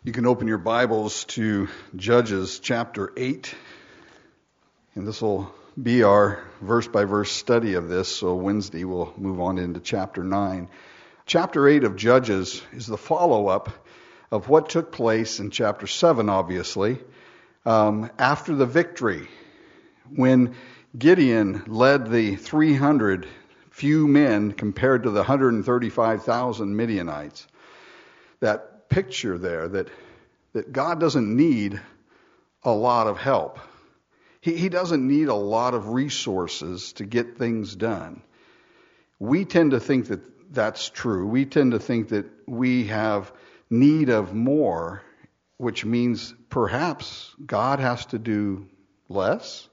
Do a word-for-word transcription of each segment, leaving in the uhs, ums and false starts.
You can open your Bibles to Judges chapter eight, and this will be our verse-by-verse study of this, so Wednesday we'll move on into chapter nine. Chapter eight of Judges is the follow-up of what took place in chapter seven, obviously, um, after the victory, when Gideon led the three hundred few men compared to the one hundred thirty-five thousand Midianites. That picture there that that God doesn't need a lot of help. He, he doesn't need a lot of resources to get things done. We tend to think that that's true. We tend to think that we have need of more, which means perhaps God has to do less.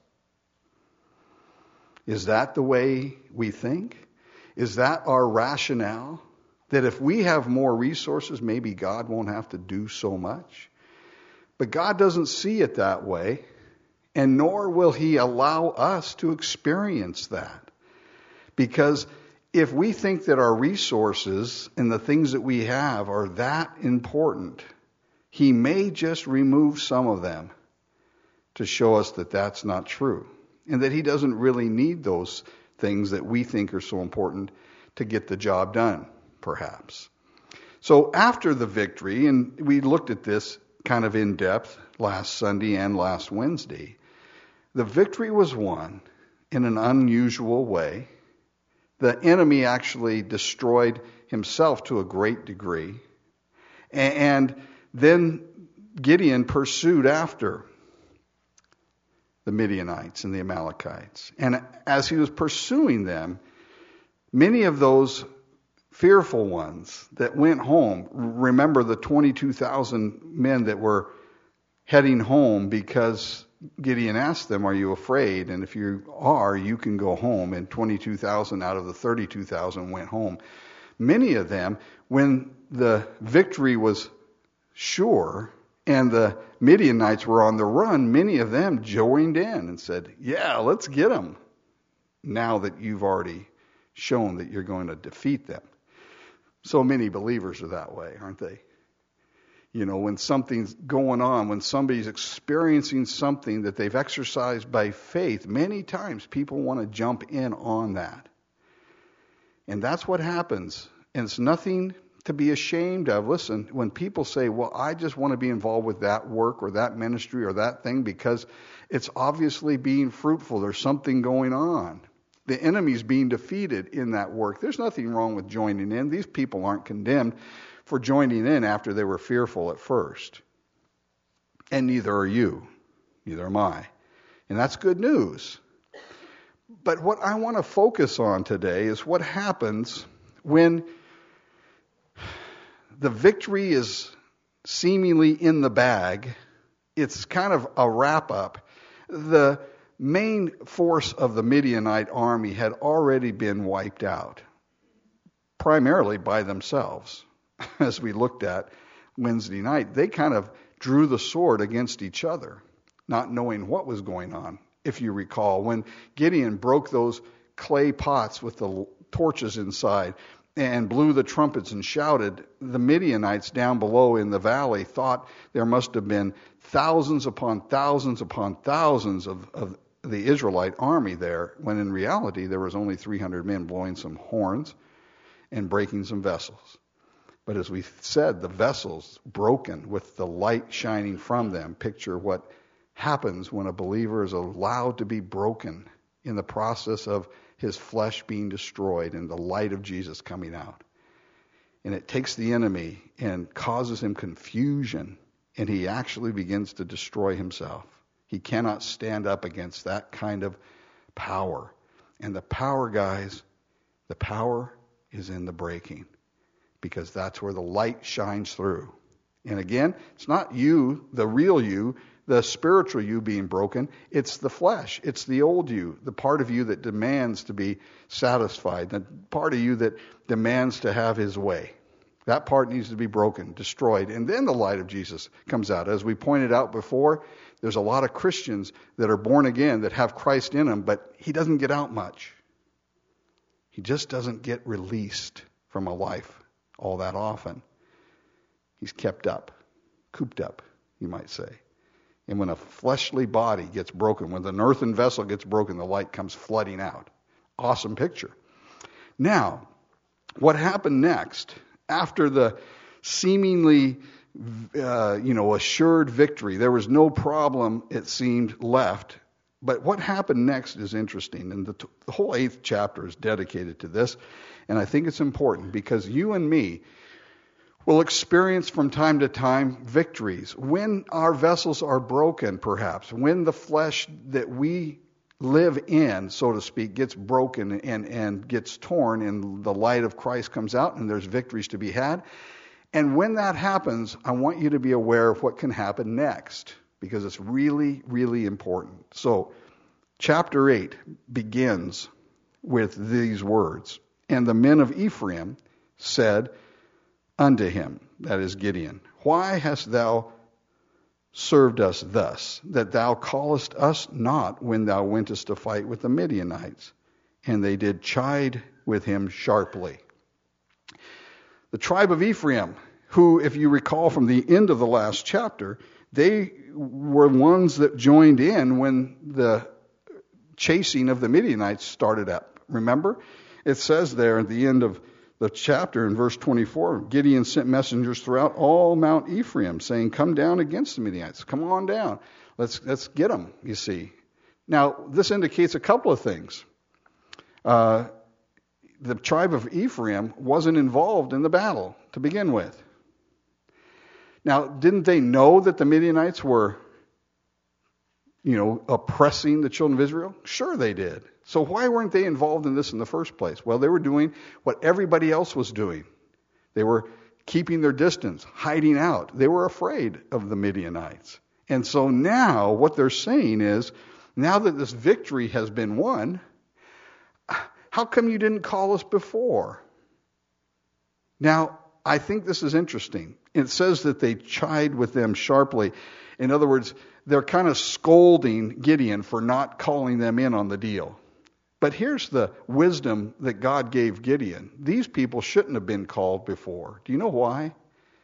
Is that the way we think? Is that our rationale? That if we have more resources, maybe God won't have to do so much. But God doesn't see it that way, and nor will He allow us to experience that. Because if we think that our resources and the things that we have are that important, He may just remove some of them to show us that that's not true, and that He doesn't really need those things that we think are so important to get the job done. Perhaps. So after the victory, and we looked at this kind of in depth last Sunday and last Wednesday, the victory was won in an unusual way. The enemy actually destroyed himself to a great degree. And then Gideon pursued after the Midianites and the Amalekites. And as he was pursuing them, many of those fearful ones that went home. Remember the twenty-two thousand men that were heading home because Gideon asked them, are you afraid? And if you are, you can go home. And twenty-two thousand out of the thirty-two thousand went home. Many of them, when the victory was sure and the Midianites were on the run, many of them joined in and said, yeah, let's get them now that you've already shown that you're going to defeat them. So many believers are that way, aren't they? You know, when something's going on, when somebody's experiencing something that they've exercised by faith, many times people want to jump in on that. And that's what happens. And it's nothing to be ashamed of. Listen, when people say, well, I just want to be involved with that work or that ministry or that thing because it's obviously being fruitful, there's something going on. The enemy's being defeated in that work. There's nothing wrong with joining in. These people aren't condemned for joining in after they were fearful at first. And neither are you. Neither am I. And that's good news. But what I want to focus on today is what happens when the victory is seemingly in the bag. It's kind of a wrap-up. The main force of the Midianite army had already been wiped out, primarily by themselves. As we looked at Wednesday night, they kind of drew the sword against each other, not knowing what was going on. If you recall, when Gideon broke those clay pots with the torches inside and blew the trumpets and shouted, the Midianites down below in the valley thought there must have been thousands upon thousands upon thousands of, of the Israelite army there, when in reality there was only three hundred men blowing some horns and breaking some vessels. But as we said, the vessels broken with the light shining from them picture what happens when a believer is allowed to be broken in the process of his flesh being destroyed and the light of Jesus coming out. And it takes the enemy and causes him confusion, and he actually begins to destroy himself. He cannot stand up against that kind of power. And the power, guys, the power is in the breaking, because that's where the light shines through. And again, it's not you, the real you, the spiritual you being broken. It's the flesh. It's the old you, the part of you that demands to be satisfied, the part of you that demands to have his way. That part needs to be broken, destroyed, and then the light of Jesus comes out. As we pointed out before, there's a lot of Christians that are born again that have Christ in them, but he doesn't get out much. He just doesn't get released from a life all that often. He's kept up. cooped up, you might say. And when a fleshly body gets broken, when an earthen vessel gets broken, the light comes flooding out. Awesome picture. Now, what happened next, after the seemingly, uh, you know, assured victory, there was no problem, it seemed, left. But what happened next is interesting, and the, t- the whole eighth chapter is dedicated to this, and I think it's important because you and me will experience from time to time victories. When our vessels are broken, perhaps, when the flesh that we live in, so to speak, gets broken and, and gets torn and the light of Christ comes out and there's victories to be had. And when that happens, I want you to be aware of what can happen next because it's really, really important. So, chapter eight begins with these words. And the men of Ephraim said unto him, that is Gideon, why hast thou served us thus, that thou callest us not when thou wentest to fight with the Midianites? And they did chide with him sharply. The tribe of Ephraim, who, if you recall from the end of the last chapter, they were ones that joined in when the chasing of the Midianites started up. Remember? It says there at the end of the chapter in verse twenty-four, Gideon sent messengers throughout all Mount Ephraim, saying, come down against the Midianites. Come on down. Let's let's get them, you see. Now, this indicates a couple of things. Uh, the tribe of Ephraim wasn't involved in the battle to begin with. Now, didn't they know that the Midianites were, you know, oppressing the children of Israel? Sure they did. So why weren't they involved in this in the first place? Well, they were doing what everybody else was doing. They were keeping their distance, hiding out. They were afraid of the Midianites. And so now what they're saying is, now that this victory has been won, how come you didn't call us before? Now, I think this is interesting. It says that they chide with them sharply. In other words, they're kind of scolding Gideon for not calling them in on the deal. But here's the wisdom that God gave Gideon. These people shouldn't have been called before. Do you know why?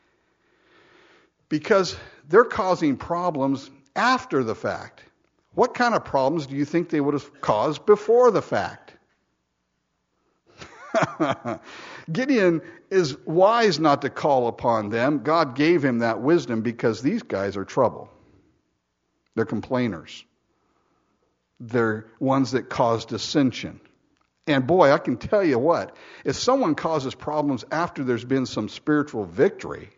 Because they're causing problems after the fact. What kind of problems do you think they would have caused before the fact? Gideon is wise not to call upon them. God gave him that wisdom because these guys are trouble. They're complainers. They're ones that cause dissension. And boy, I can tell you what, if someone causes problems after there's been some spiritual victory,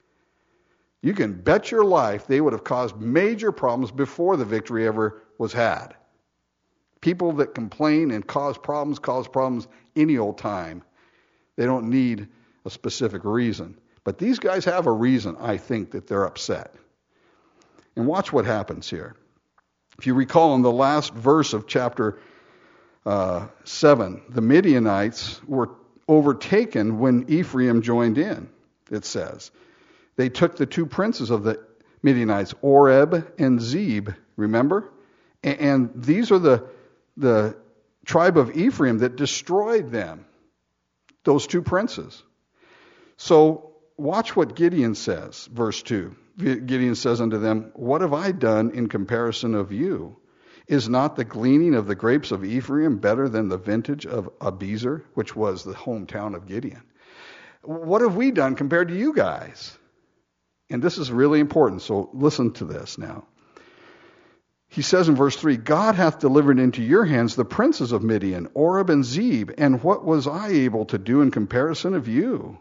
you can bet your life they would have caused major problems before the victory ever was had. People that complain and cause problems, cause problems any old time. They don't need a specific reason. But these guys have a reason, I think, that they're upset. And watch what happens here. If you recall in the last verse of chapter uh, seven, the Midianites were overtaken when Ephraim joined in, it says. They took the two princes of the Midianites, Oreb and Zeb, remember? And, and these are the, the tribe of Ephraim that destroyed them, those two princes. So watch what Gideon says, verse two. Gideon says unto them, what have I done in comparison of you? Is not the gleaning of the grapes of Ephraim better than the vintage of Abiezer, which was the hometown of Gideon? What have we done compared to you guys? And this is really important, so listen to this now. He says in verse three, God hath delivered into your hands the princes of Midian, Oreb and Zeb, and what was I able to do in comparison of you?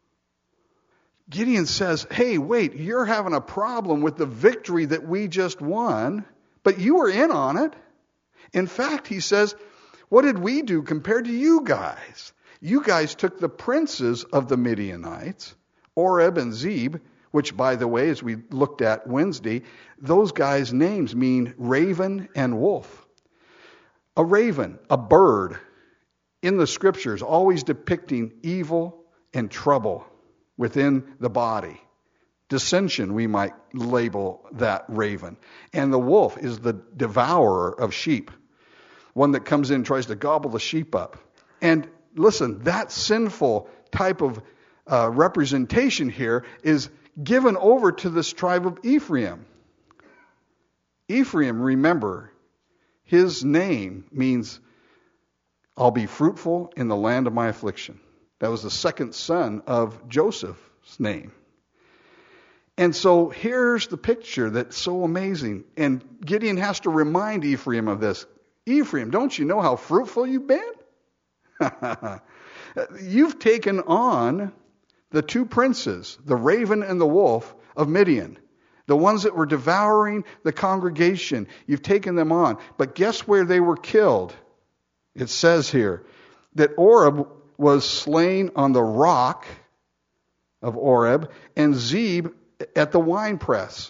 Gideon says, hey, wait, you're having a problem with the victory that we just won, but you were in on it. In fact, he says, what did we do compared to you guys? You guys took the princes of the Midianites, Oreb and Zeb, which, by the way, as we looked at Wednesday, those guys' names mean raven and wolf. A raven, a bird, in the scriptures, always depicting evil and trouble within the body. Dissension, we might label that raven. And the wolf is the devourer of sheep, one that comes in and tries to gobble the sheep up. And listen, that sinful type of uh, representation here is given over to this tribe of Ephraim. Ephraim, remember, his name means, I'll be fruitful in the land of my affliction. That was the second son of Joseph's name. And so here's the picture that's so amazing. And Gideon has to remind Ephraim of this. Ephraim, don't you know how fruitful you've been? You've taken on the two princes, the raven and the wolf of Midian, the ones that were devouring the congregation. You've taken them on. But guess where they were killed? It says here that Oreb was slain on the rock of Oreb and Zeb at the winepress.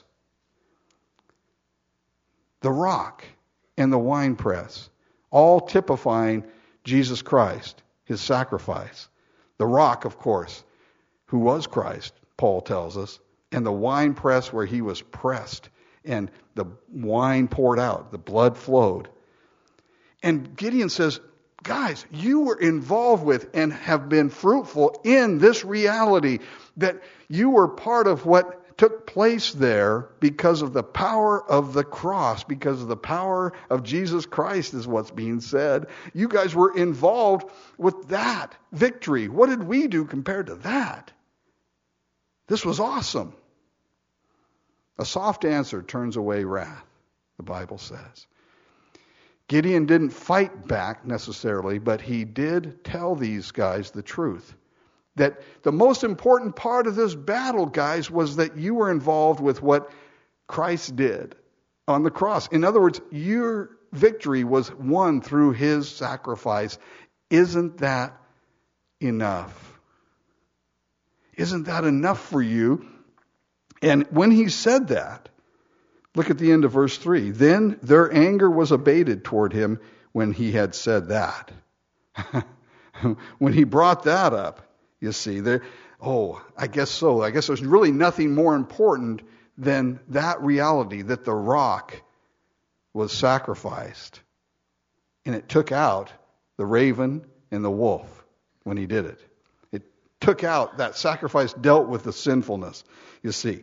The rock and the winepress, all typifying Jesus Christ, his sacrifice. The rock, of course, who was Christ, Paul tells us, and the winepress where he was pressed and the wine poured out, the blood flowed. And Gideon says, guys, you were involved with and have been fruitful in this reality, that you were part of what took place there because of the power of the cross, because of the power of Jesus Christ is what's being said. You guys were involved with that victory. What did we do compared to that? This was awesome. A soft answer turns away wrath, the Bible says. Gideon didn't fight back necessarily, but he did tell these guys the truth. That the most important part of this battle, guys, was that you were involved with what Christ did on the cross. In other words, your victory was won through his sacrifice. Isn't that enough? Isn't that enough for you? And when he said that, look at the end of verse three. Then their anger was abated toward him when he had said that. When he brought that up, you see, there, oh, I guess so. I guess there's really nothing more important than that reality that the rock was sacrificed. And it took out the raven and the wolf when he did it. It took out, that sacrifice dealt with the sinfulness, you see.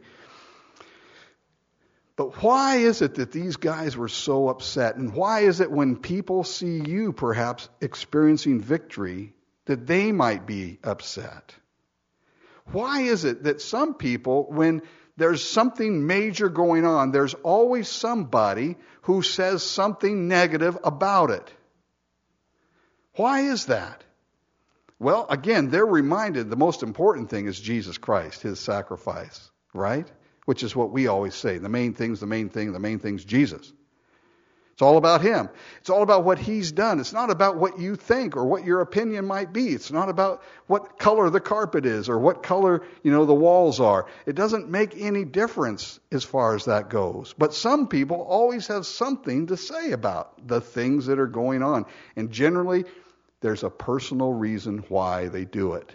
But why is it that these guys were so upset? And why is it when people see you perhaps experiencing victory that they might be upset? Why is it that some people, when there's something major going on, there's always somebody who says something negative about it? Why is that? Well, again, they're reminded the most important thing is Jesus Christ, his sacrifice, right? Which is what we always say. The main thing's the main thing, the main thing's Jesus. It's all about him. It's all about what he's done. It's not about what you think or what your opinion might be. It's not about what color the carpet is or what color, you know, the walls are. It doesn't make any difference as far as that goes. But some people always have something to say about the things that are going on. And generally, there's a personal reason why they do it.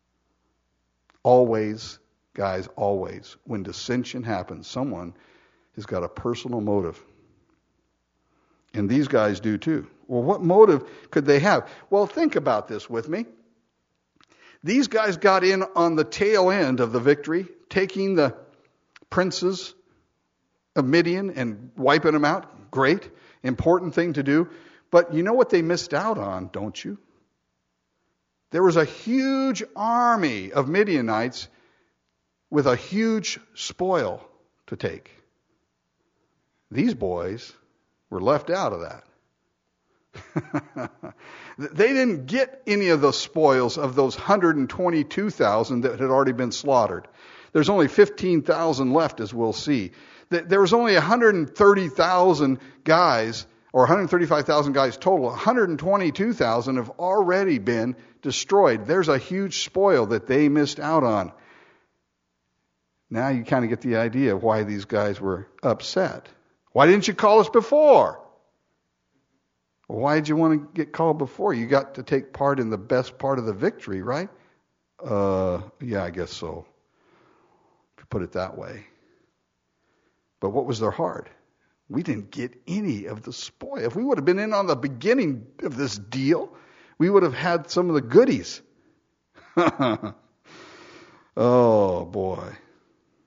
Always, guys, always, when dissension happens, someone has got a personal motive. And these guys do too. Well, what motive could they have? Well, think about this with me. These guys got in on the tail end of the victory, taking the princes of Midian and wiping them out. Great, important thing to do. But you know what they missed out on, don't you? There was a huge army of Midianites with a huge spoil to take. These boys were left out of that. They didn't get any of the spoils of those one hundred twenty-two thousand that had already been slaughtered. There's only fifteen thousand left, as we'll see. There was only one hundred thirty thousand guys, or one hundred thirty-five thousand guys total. one hundred twenty-two thousand have already been destroyed. There's a huge spoil that they missed out on. Now you kind of get the idea of why these guys were upset. Why didn't you call us before? Well, why did you want to get called before? You got to take part in the best part of the victory, right? Uh, yeah, I guess so. If you put it that way. But what was their heart? We didn't get any of the spoil. If we would have been in on the beginning of this deal, we would have had some of the goodies. Oh, boy.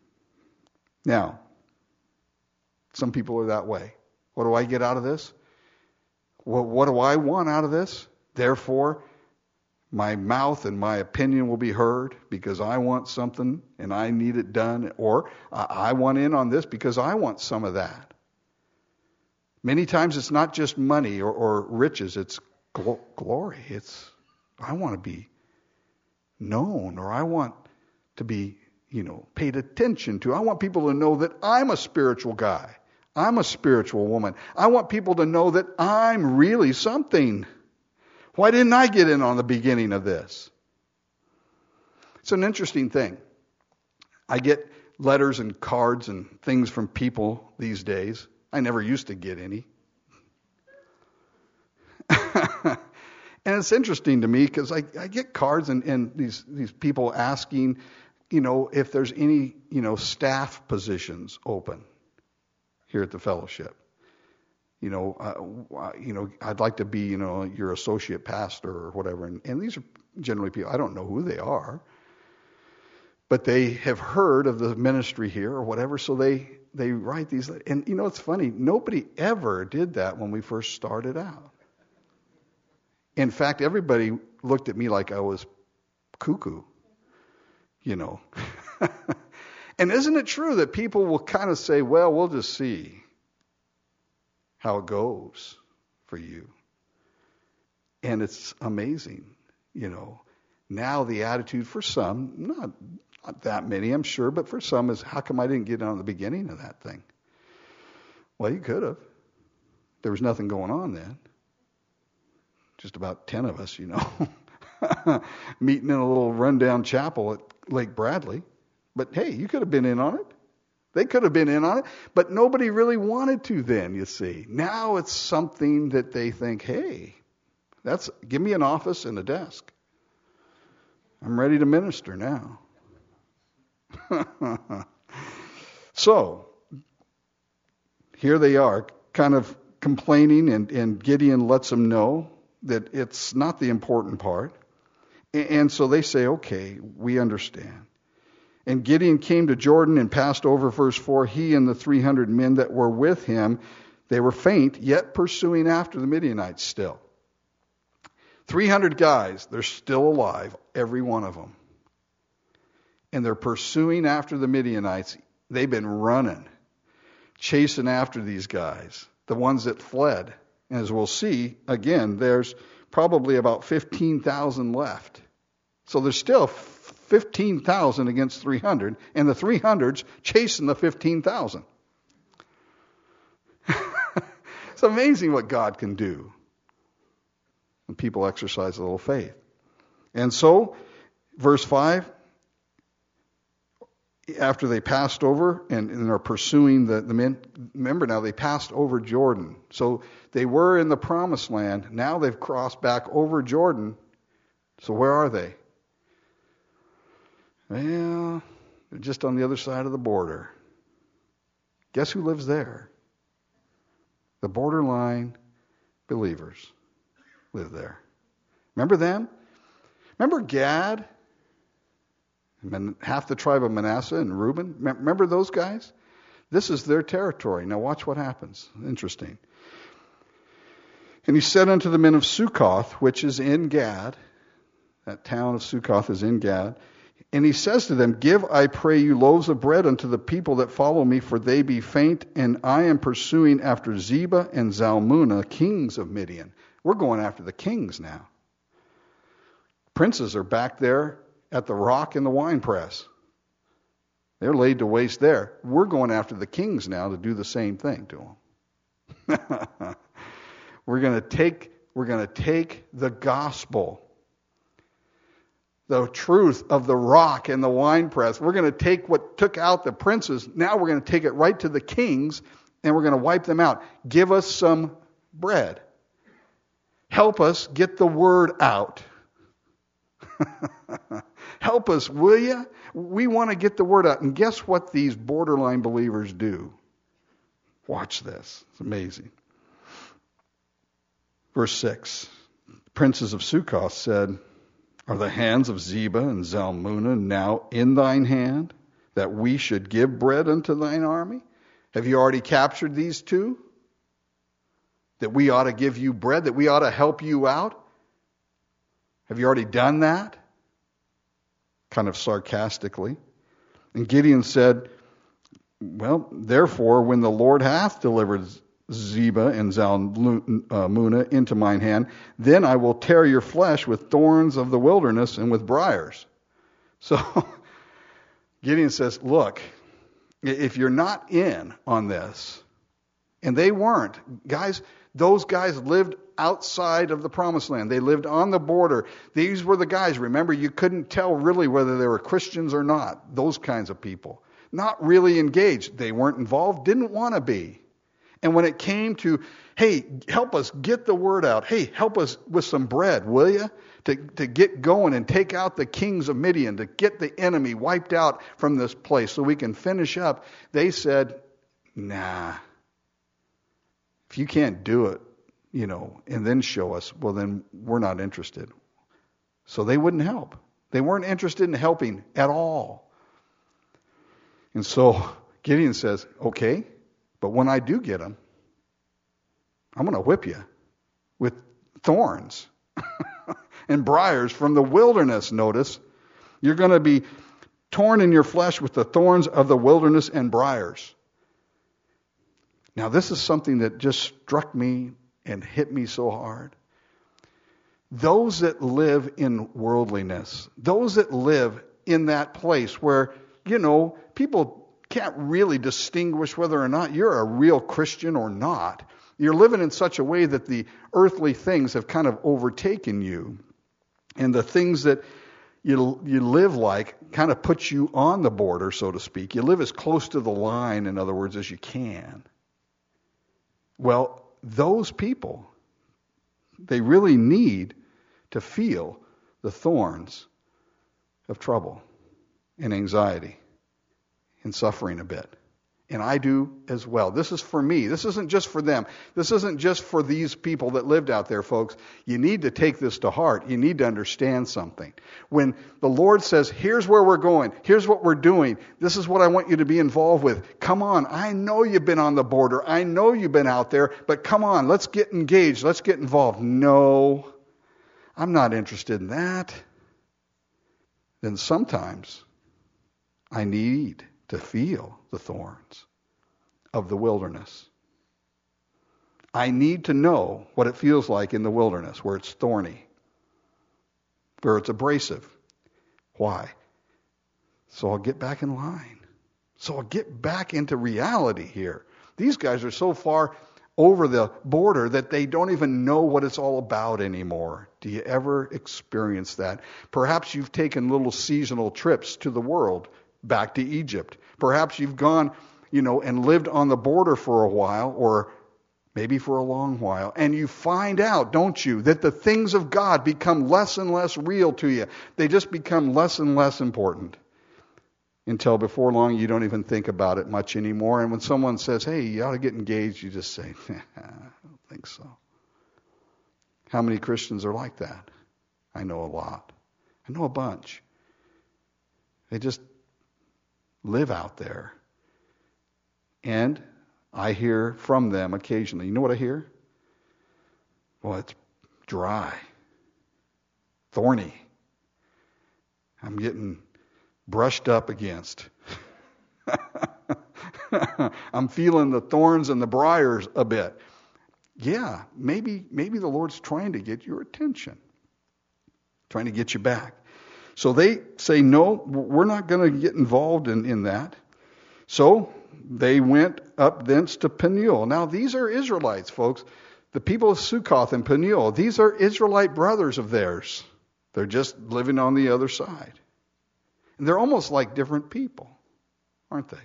Now, some people are that way. What do I get out of this? Well, what do I want out of this? Therefore, my mouth and my opinion will be heard because I want something and I need it done. Or I want in on this because I want some of that. Many times it's not just money or, or riches. It's gl- glory. It's, I want to be known, or I want to be, you know, paid attention to. I want people to know that I'm a spiritual guy. I'm a spiritual woman. I want people to know that I'm really something. Why didn't I get in on the beginning of this? It's an interesting thing. I get letters and cards and things from people these days. I never used to get any. And it's interesting to me because I, I get cards and, and these, these people asking, you know, if there's any, you know, staff positions open here at the fellowship. You know, uh, you know, I'd like to be, you know, your associate pastor or whatever. And, and these are generally people, I don't know who they are, but they have heard of the ministry here or whatever. So they, they write these. And, you know, it's funny. Nobody ever did that when we first started out. In fact, everybody looked at me like I was cuckoo, you know. And isn't it true that people will kind of say, well, we'll just see how it goes for you. And it's amazing, you know. Now the attitude for some, not, not that many, I'm sure, but for some is, how come I didn't get on the beginning of that thing? Well, you could have. There was nothing going on then. Just about ten of us, you know, meeting in a little rundown chapel at Lake Bradley. But hey, you could have been in on it. They could have been in on it, but nobody really wanted to then, you see. Now it's something that they think, hey, that's give me an office and a desk. I'm ready to minister now. So, here they are, kind of complaining, and, and Gideon lets them know that it's not the important part. And so they say, okay, we understand. And Gideon came to Jordan and passed over, verse four, he and the three hundred men that were with him, they were faint, yet pursuing after the Midianites still. three hundred guys, they're still alive, every one of them. And they're pursuing after the Midianites. They've been running, chasing after these guys, the ones that fled. And as we'll see, again, there's probably about fifteen thousand left. So there's still fifteen thousand against three hundred, and the three hundred's chasing the fifteen thousand. It's amazing what God can do when people exercise a little faith. And so, verse five, after they passed over and, and are pursuing the, the men, remember now they passed over Jordan. So they were in the promised land. Now they've crossed back over Jordan. So where are they? Well, they're just on the other side of the border. Guess who lives there? The borderline believers live there. Remember them? Remember Gad? Half the tribe of Manasseh and Reuben? Remember those guys? This is their territory. Now watch what happens. Interesting. And he said unto the men of Succoth, which is in Gad, that town of Succoth is in Gad, and he says to them, give, I pray you, loaves of bread unto the people that follow me, for they be faint, and I am pursuing after Zebah and Zalmunna, kings of Midian. We're going after the kings now. Princes are back there at the rock in the winepress. They're laid to waste there. We're going after the kings now to do the same thing to them. We're going to take, we're going to take the gospel, the truth of the rock and the winepress. We're going to take what took out the princes. Now we're going to take it right to the kings, and we're going to wipe them out. Give us some bread. Help us get the word out. Help us, will you? We want to get the word out. And guess what these borderline believers do? Watch this. It's amazing. Verse six. The princes of Succoth said, are the hands of Zebah and Zalmunna now in thine hand? that we should give bread unto thine army? Have you already captured these two? That we ought to give you bread, that we ought to help you out? Have you already done that? Kind of sarcastically. And Gideon said, well, therefore, when the Lord hath delivered Zebah and Zalmunna into mine hand, then I will tear your flesh with thorns of the wilderness and with briars. So Gideon says, look, if you're not in on this, and they weren't, guys, those guys lived outside of the promised land. They lived on the border. These were the guys, remember, you couldn't tell really whether they were Christians or not. Those kinds of people. Not really engaged. They weren't involved, didn't want to be. And when it came to, hey, help us get the word out. Hey, help us with some bread, will you? To, to get going and take out the kings of Midian, to get the enemy wiped out from this place so we can finish up. They said, nah. If you can't do it, you know, and then show us, well, then we're not interested. So they wouldn't help. They weren't interested in helping at all. And so Gideon says, okay, but when I do get them, I'm going to whip you with thorns and briars from the wilderness, notice. You're going to be torn in your flesh with the thorns of the wilderness and briars. Now, this is something that just struck me and hit me so hard. Those that live in worldliness, those that live in that place where, you know, people can't really distinguish whether or not you're a real Christian or not. You're living in such a way that the earthly things have kind of overtaken you. And the things that you you live like kind of puts you on the border, so to speak. You live as close to the line, in other words, as you can. Well, those people, they really need to feel the thorns of trouble and anxiety and suffering a bit. And I do as well. This is for me. This isn't just for them. This isn't just for these people that lived out there, folks. You need to take this to heart. You need to understand something. When the Lord says, here's where we're going, here's what we're doing, this is what I want you to be involved with. Come on, I know you've been on the border. I know you've been out there, but come on, let's get engaged. Let's get involved. No, I'm not interested in that. Then sometimes I need to feel the thorns of the wilderness. I need to know what it feels like in the wilderness, where it's thorny, where it's abrasive. Why? So I'll get back in line. So I'll get back into reality here. These guys are so far over the border that they don't even know what it's all about anymore. Do you ever experience that? Perhaps you've taken little seasonal trips to the world, back to Egypt. Perhaps you've gone, you know, and lived on the border for a while, or maybe for a long while, and you find out, don't you, that the things of God become less and less real to you. They just become less and less important until before long you don't even think about it much anymore. And when someone says, hey, you ought to get engaged, you just say, I don't think so. How many Christians are like that? I know a lot. I know a bunch. They just live out there. And I hear from them occasionally. You know what I hear? Well, it's dry, thorny. I'm getting brushed up against. I'm feeling the thorns and the briars a bit. Yeah, maybe maybe the Lord's trying to get your attention, trying to get you back. So they say, no, we're not going to get involved in, in that. So they went up thence to Peniel. Now, these are Israelites, folks. The people of Succoth and Peniel, these are Israelite brothers of theirs. They're just living on the other side. And they're almost like different people, aren't they?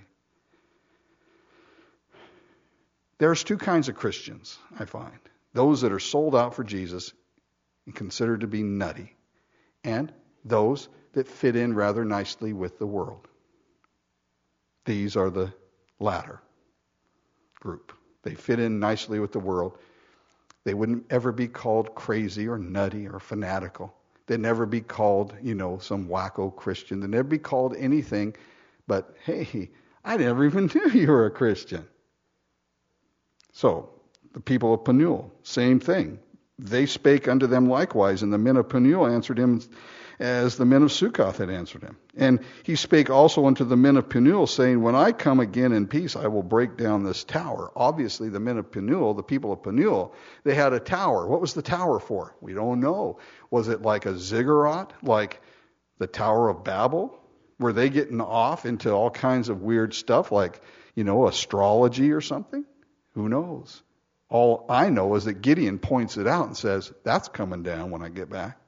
There's two kinds of Christians, I find. Those that are sold out for Jesus and considered to be nutty, and those that fit in rather nicely with the world. These are the latter group. They fit in nicely with the world. They wouldn't ever be called crazy or nutty or fanatical. They'd never be called, you know, some wacko Christian. They'd never be called anything But hey, I never even knew you were a Christian. So, the people of Penuel, same thing. They spake unto them likewise, and the men of Penuel answered him as the men of Succoth had answered him. And he spake also unto the men of Penuel, saying, when I come again in peace, I will break down this tower. Obviously, the men of Penuel, the people of Penuel, they had a tower. What was the tower for? We don't know. Was it like a ziggurat, like the Tower of Babel? Were they getting off into all kinds of weird stuff, like, you know, astrology or something? Who knows? All I know is that Gideon points it out and says, that's coming down when I get back.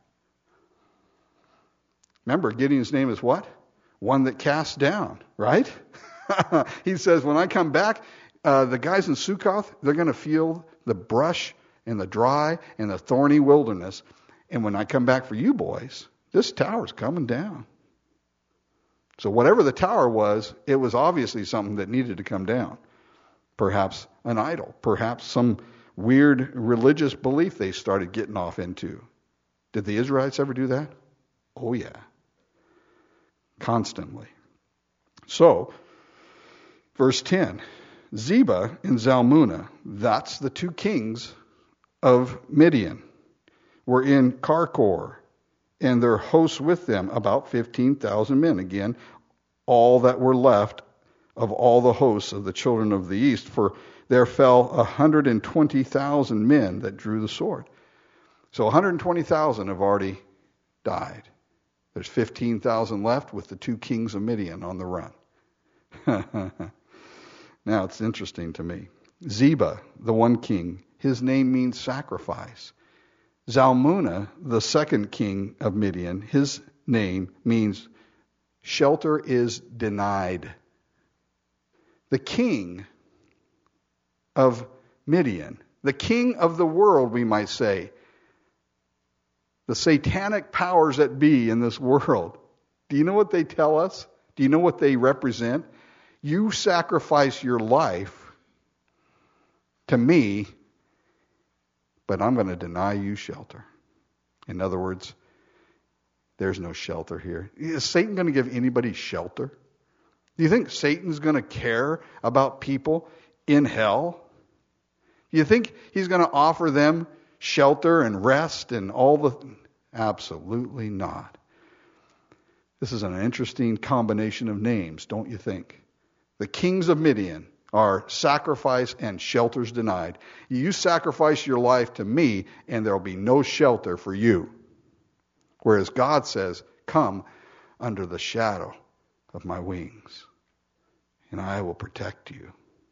Remember, Gideon's name is what? One that casts down, right? He says, when I come back, uh, the guys in Sukkoth, they're going to feel the brush and the dry and the thorny wilderness. And when I come back for you boys, this tower's coming down. So whatever the tower was, it was obviously something that needed to come down. Perhaps an idol, perhaps some weird religious belief they started getting off into. Did the Israelites ever do that? Oh yeah. Constantly. So, verse ten, Zebah and Zalmunna, that's the two kings of Midian, were in Karkor, and their hosts with them, about fifteen thousand men. Again, all that were left of all the hosts of the children of the east, for there fell one hundred twenty thousand men that drew the sword. So one hundred twenty thousand have already died. There's fifteen thousand left with the two kings of Midian on the run. Now it's interesting to me. Zebah, the one king, his name means sacrifice. Zalmunna, the second king of Midian, his name means shelter is denied. The king of Midian, the king of the world, we might say, the satanic powers that be in this world, do you know what they tell us? Do you know what they represent? You sacrifice your life to me, but I'm going to deny you shelter. In other words, there's no shelter here. Is Satan going to give anybody shelter? Do you think Satan's going to care about people in hell? Do you think he's going to offer them shelter and rest and all the... Absolutely not. This is an interesting combination of names, don't you think? The kings of Midian are sacrifice and shelters denied. You sacrifice your life to me and there will be no shelter for you. Whereas God says, come under the shadow of my wings and I will protect you.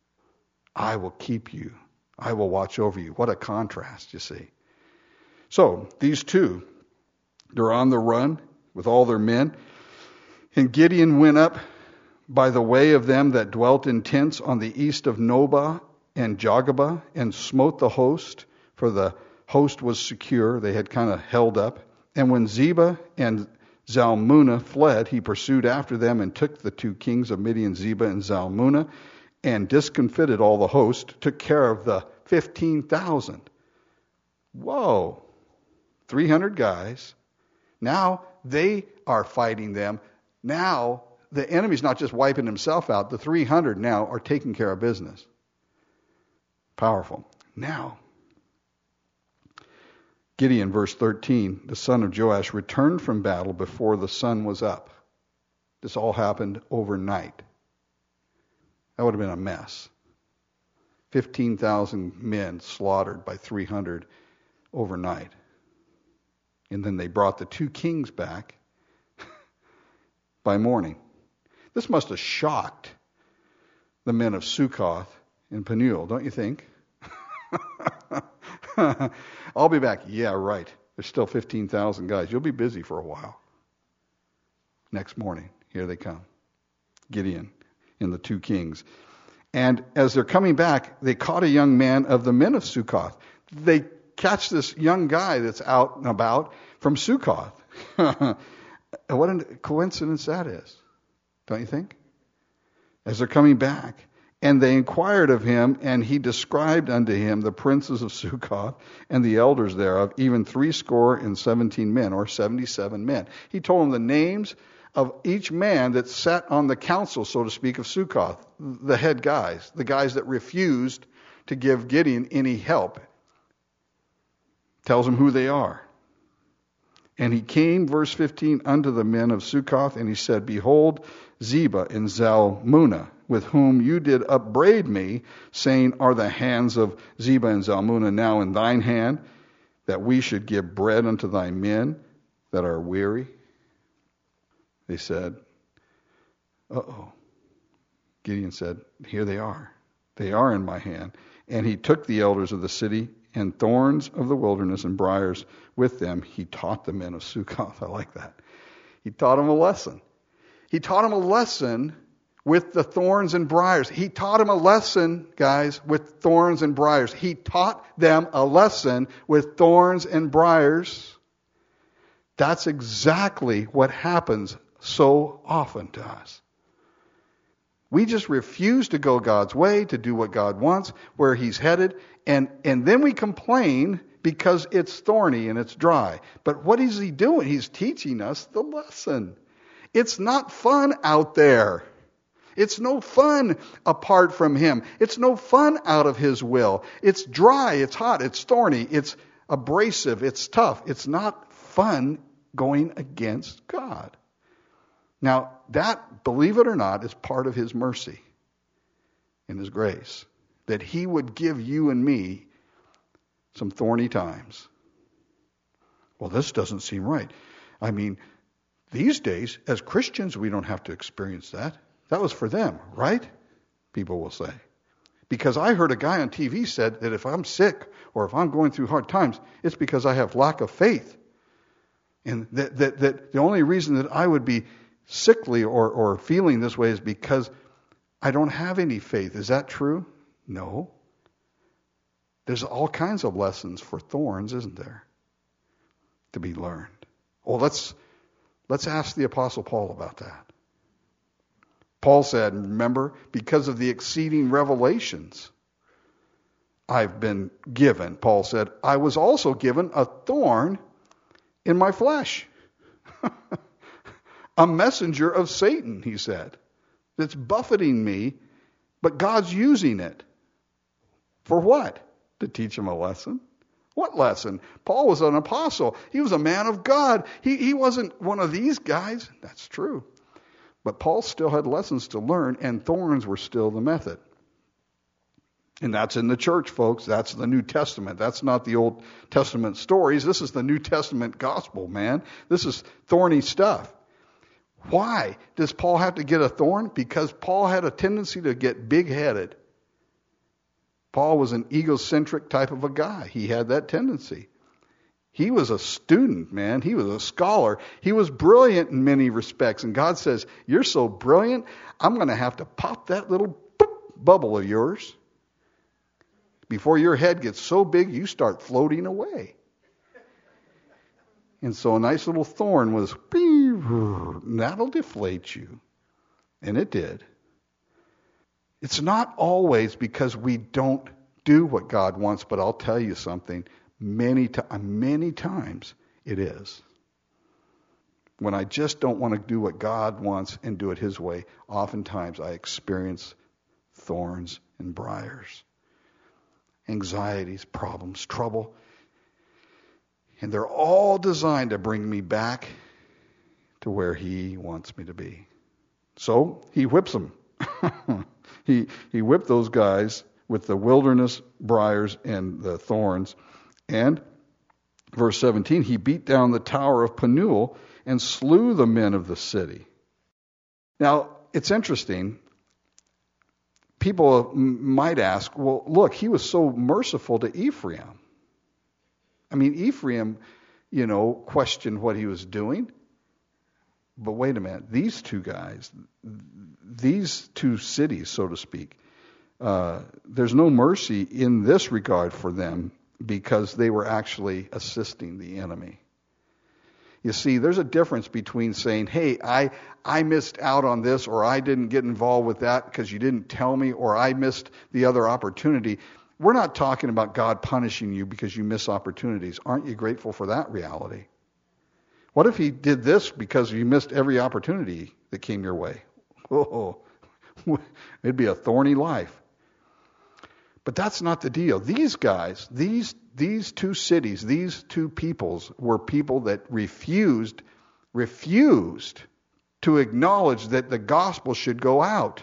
I will keep you. I will watch over you. What a contrast, you see. So, these two, they're on the run with all their men. And Gideon went up by the way of them that dwelt in tents on the east of Nobah and Jogabah, and smote the host, for the host was secure. They had kind of held up. And when Zebah and Zalmunna fled, he pursued after them and took the two kings of Midian, Zebah and Zalmunna, and discomfited all the host, took care of the fifteen thousand. Whoa. three hundred guys. Now they are fighting them. Now the enemy's not just wiping himself out. The three hundred now are taking care of business. Powerful. Now, Gideon, verse thirteen, the son of Joash, returned from battle before the sun was up. This all happened overnight. That would have been a mess. fifteen thousand men slaughtered by three hundred overnight. And then they brought the two kings back by morning. This must have shocked the men of Sukkoth and Penuel, don't you think? I'll be back. Yeah, right. There's still fifteen thousand guys. You'll be busy for a while. Next morning, here they come. Gideon and the two kings. And as they're coming back, they caught a young man of the men of Sukkoth. They catch this young guy that's out and about from Sukkoth. What a coincidence that is, don't you think? As they're coming back. And they inquired of him, and he described unto him the princes of Sukkoth and the elders thereof, even threescore and seventeen men, or seventy-seven men. He told them the names of each man that sat on the council, so to speak, of Sukkoth, the head guys, the guys that refused to give Gideon any help. Tells them who they are. And he came, verse fifteen, unto the men of Sukkoth, and he said, Behold, Zebah and Zalmunna, with whom you did upbraid me, saying, Are the hands of Zebah and Zalmunna now in thine hand, that we should give bread unto thy men that are weary? They said, Uh-oh. Gideon said, Here they are. They are in my hand. And he took the elders of the city and thorns of the wilderness and briars with them. He taught the men of Sukkoth. I like that. He taught them a lesson. He taught them a lesson with the thorns and briars. He taught them a lesson, guys, with thorns and briars. He taught them a lesson with thorns and briars. That's exactly what happens so often to us. We just refuse to go God's way, to do what God wants, where He's headed, and, and then we complain because it's thorny and it's dry. But what is He doing? He's teaching us the lesson. It's not fun out there. It's no fun apart from Him. It's no fun out of His will. It's dry, it's hot, it's thorny, it's abrasive, it's tough. It's not fun going against God. Now, that, believe it or not, is part of His mercy and His grace. That He would give you and me some thorny times. Well, this doesn't seem right. I mean, these days, as Christians, we don't have to experience that. That was for them, right? People will say. Because I heard a guy on T V said that if I'm sick or if I'm going through hard times, it's because I have lack of faith. And that, that, that the only reason that I would be sickly or, or feeling this way is because I don't have any faith. Is that true? No. There's all kinds of lessons for thorns, isn't there? To be learned. Well, let's let's ask the Apostle Paul about that. Paul said, remember, because of the exceeding revelations I've been given, Paul said, I was also given a thorn in my flesh. A messenger of Satan, he said, that's buffeting me, but God's using it. For what? To teach him a lesson? What lesson? Paul was an apostle. He was a man of God. He, he wasn't one of these guys. That's true. But Paul still had lessons to learn, and thorns were still the method. And that's in the church, folks. That's the New Testament. That's not the Old Testament stories. This is the New Testament gospel, man. This is thorny stuff. Why does Paul have to get a thorn? Because Paul had a tendency to get big-headed. Paul was an egocentric type of a guy. He had that tendency. He was a student, man. He was a scholar. He was brilliant in many respects. And God says, you're so brilliant, I'm going to have to pop that little boop, bubble of yours. Before your head gets so big, you start floating away. And so a nice little thorn was, that'll deflate you. And it did. It's not always because we don't do what God wants, but I'll tell you something. Many, to, many times it is. When I just don't want to do what God wants and do it His way, oftentimes I experience thorns and briars, anxieties, problems, trouble. And they're all designed to bring me back to where He wants me to be. So He whips them. he, he whipped those guys with the wilderness briars and the thorns. And, verse seventeen, He beat down the tower of Penuel and slew the men of the city. Now, it's interesting. People might ask, well, look, He was so merciful to Ephraim. I mean, Ephraim, you know, questioned what he was doing. But wait a minute. These two guys, these two cities, so to speak, uh, there's no mercy in this regard for them because they were actually assisting the enemy. You see, there's a difference between saying, hey, I, I missed out on this, or I didn't get involved with that because you didn't tell me, or I missed the other opportunity. We're not talking about God punishing you because you miss opportunities. Aren't you grateful for that reality? What if he did this because you missed every opportunity that came your way? Oh, it'd be a thorny life. But that's not the deal. These guys, these these two cities, these two peoples were people that refused, refused to acknowledge that the gospel should go out,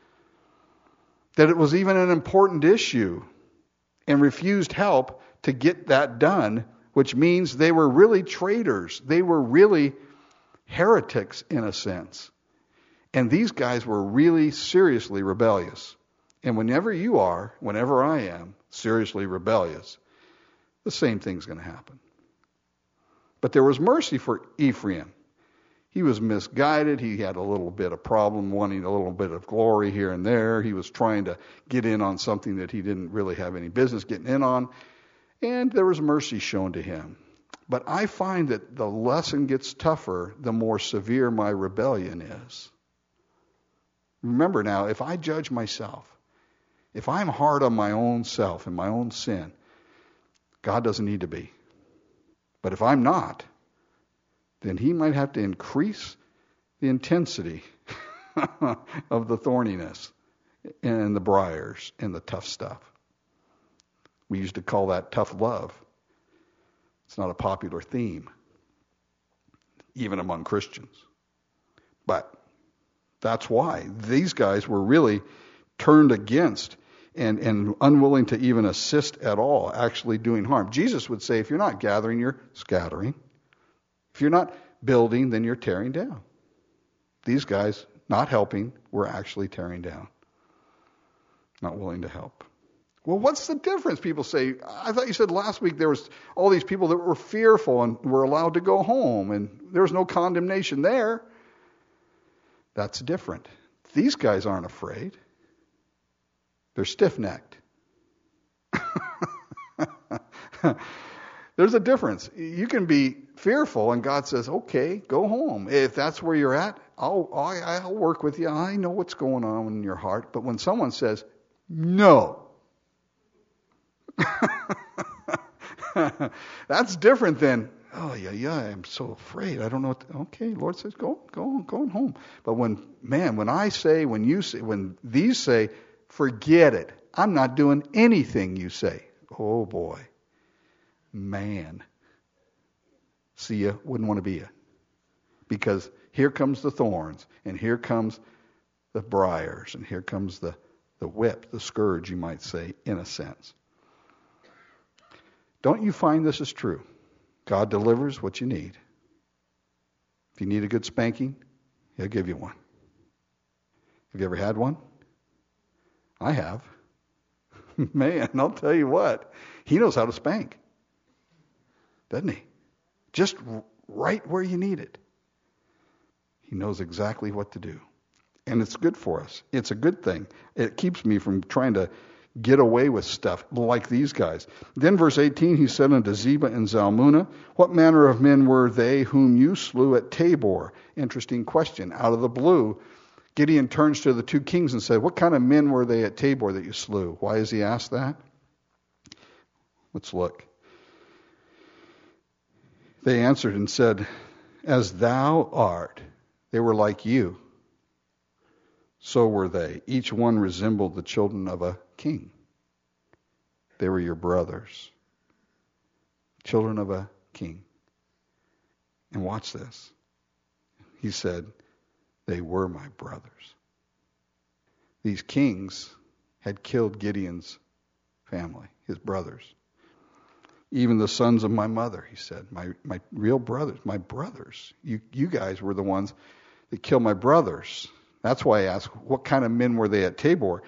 that it was even an important issue, and refused help to get that done, which means they were really traitors. They were really heretics in a sense. And these guys were really seriously rebellious. And whenever you are, whenever I am, seriously rebellious, the same thing's going to happen. But there was mercy for Ephraim. He was misguided. He had a little bit of problem, wanting a little bit of glory here and there. He was trying to get in on something that he didn't really have any business getting in on. And there was mercy shown to him. But I find that the lesson gets tougher the more severe my rebellion is. Remember now, if I judge myself, if I'm hard on my own self and my own sin, God doesn't need to be. But if I'm not, then he might have to increase the intensity of the thorniness and the briars and the tough stuff. We used to call that tough love. It's not a popular theme, even among Christians. But that's why these guys were really turned against and, and unwilling to even assist at all, actually doing harm. Jesus would say, if you're not gathering, you're scattering. If you're not building, then you're tearing down. These guys, not helping, were actually tearing down. Not willing to help. Well, what's the difference? People say, I thought you said last week there was all these people that were fearful and were allowed to go home, and there was no condemnation there. That's different. These guys aren't afraid. They're stiff-necked. There's a difference. You can be fearful, and God says, okay, go home. If that's where you're at, I'll, I'll work with you. I know what's going on in your heart. But when someone says, no, that's different than, oh, yeah, yeah, I'm so afraid. I don't know what to, okay, Lord says, go, go, go home. But when, man, when I say, when you say, when these say, forget it, I'm not doing anything you say. Oh, boy. Man. See ya, wouldn't want to be ya. Because here comes the thorns, and here comes the briars, and here comes the, the whip, the scourge, you might say, in a sense. Don't you find this is true? God delivers what you need. If you need a good spanking, he'll give you one. Have you ever had one? I have. Man, I'll tell you what. He knows how to spank. Doesn't he? Just right where you need it. He knows exactly what to do. And it's good for us. It's a good thing. It keeps me from trying to get away with stuff like these guys. Then verse eighteen, he said unto Zebah and Zalmunna, what manner of men were they whom you slew at Tabor? Interesting question. Out of the blue, Gideon turns to the two kings and said, what kind of men were they at Tabor that you slew? Why has he asked that? Let's look. They answered and said, as thou art, they were like you. So were they. Each one resembled the children of a king. They were your brothers. Children of a king. And watch this. He said, they were my brothers. These kings had killed Gideon's family, his brothers. Even the sons of my mother, he said, my, my real brothers, my brothers. You, you guys were the ones that killed my brothers. That's why I asked, what kind of men were they at Tabor?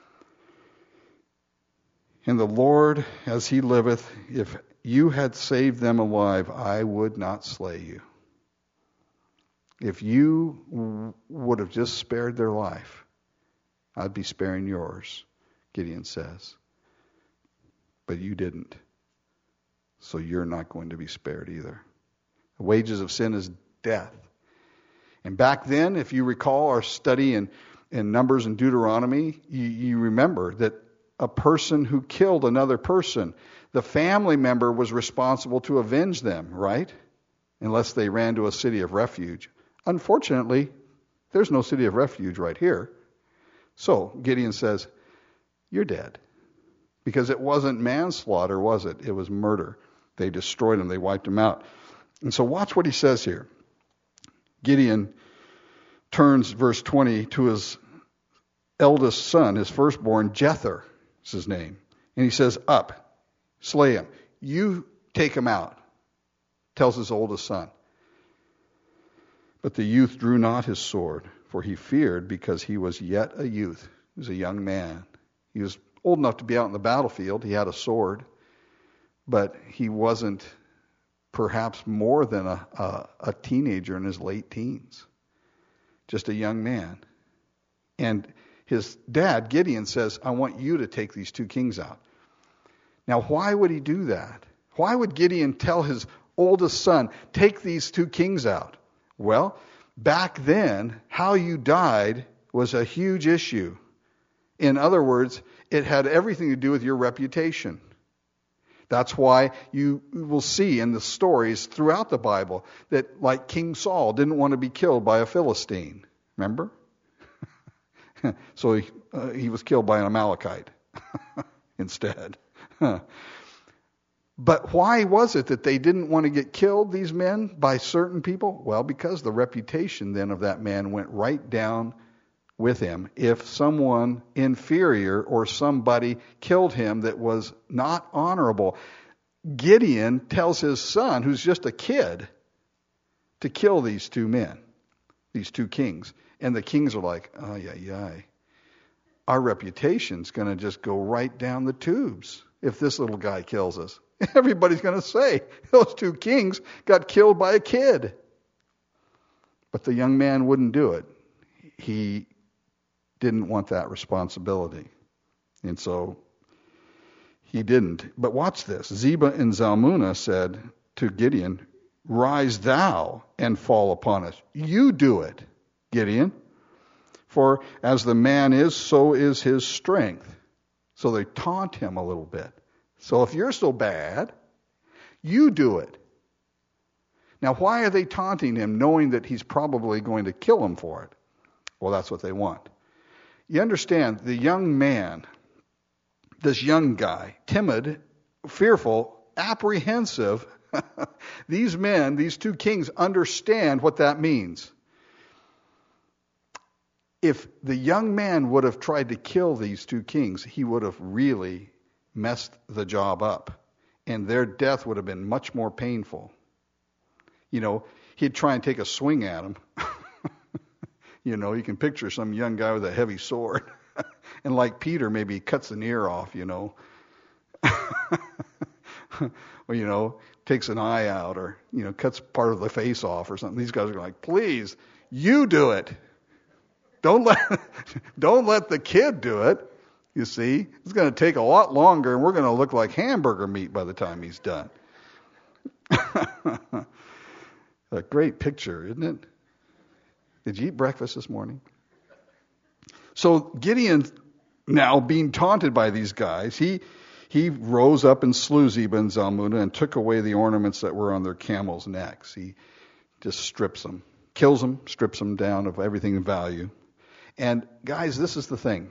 And the Lord, as he liveth, if you had saved them alive, I would not slay you. If you w- would have just spared their life, I'd be sparing yours, Gideon says. But you didn't. So you're not going to be spared either. The wages of sin is death. And back then, if you recall our study in, in Numbers and Deuteronomy, you, you remember that a person who killed another person, the family member was responsible to avenge them, right? unless they ran to a city of refuge. Unfortunately, there's no city of refuge right here. So Gideon says, you're dead. Because it wasn't manslaughter, was it? It was murder. They destroyed him. They wiped him out. And so watch what he says here. Gideon turns, verse twenty, to his eldest son, his firstborn, Jether is his name. And he says, up, slay him. You take him out, tells his oldest son. But the youth drew not his sword, for he feared, because he was yet a youth. He was a young man. He was old enough to be out in the battlefield. He had a sword, but he wasn't perhaps more than a, a, a teenager in his late teens. Just a young man. And his dad, Gideon, says, I want you to take these two kings out. Now, why would he do that? Why would Gideon tell his oldest son, take these two kings out? Well, back then, how you died was a huge issue. In other words, it had everything to do with your reputation. That's why you will see in the stories throughout the Bible that, like King Saul, didn't want to be killed by a Philistine. Remember? So he, uh, he was killed by an Amalekite instead. But why was it that they didn't want to get killed, these men, by certain people? Well, because the reputation then of that man went right down with him. If someone inferior or somebody killed him that was not honorable, Gideon tells his son, who's just a kid, to kill these two men, these two kings. And the kings are like, oh, yeah, yeah. Our reputation's going to just go right down the tubes if this little guy kills us. Everybody's going to say, those two kings got killed by a kid. But the young man wouldn't do it. He didn't want that responsibility. And so he didn't. But watch this. Zebah and Zalmunna said to Gideon, rise thou and fall upon us. You do it, Gideon. For as the man is, so is his strength. So they taunt him a little bit. So if you're so bad, you do it. Now, why are they taunting him, knowing that he's probably going to kill him for it? Well, that's what they want. You understand, the young man, this young guy, timid, fearful, apprehensive, these men, these two kings, understand what that means. If the young man would have tried to kill these two kings, he would have really messed the job up. And their death would have been much more painful. You know, he'd try and take a swing at them. You know, you can picture some young guy with a heavy sword. And like Peter, maybe he cuts an ear off, you know. Or, you know, takes an eye out, or, you know, cuts part of the face off or something. These guys are like, please, you do it. Don't let, don't let the kid do it. You see, it's going to take a lot longer, and we're going to look like hamburger meat by the time he's done. A great picture, isn't it? Did you eat breakfast this morning? So Gideon, now being taunted by these guys, he he rose up and slew Zebah and Zalmunna and took away the ornaments that were on their camels' necks. He just strips them, kills them, strips them down of everything of value. And guys, this is the thing.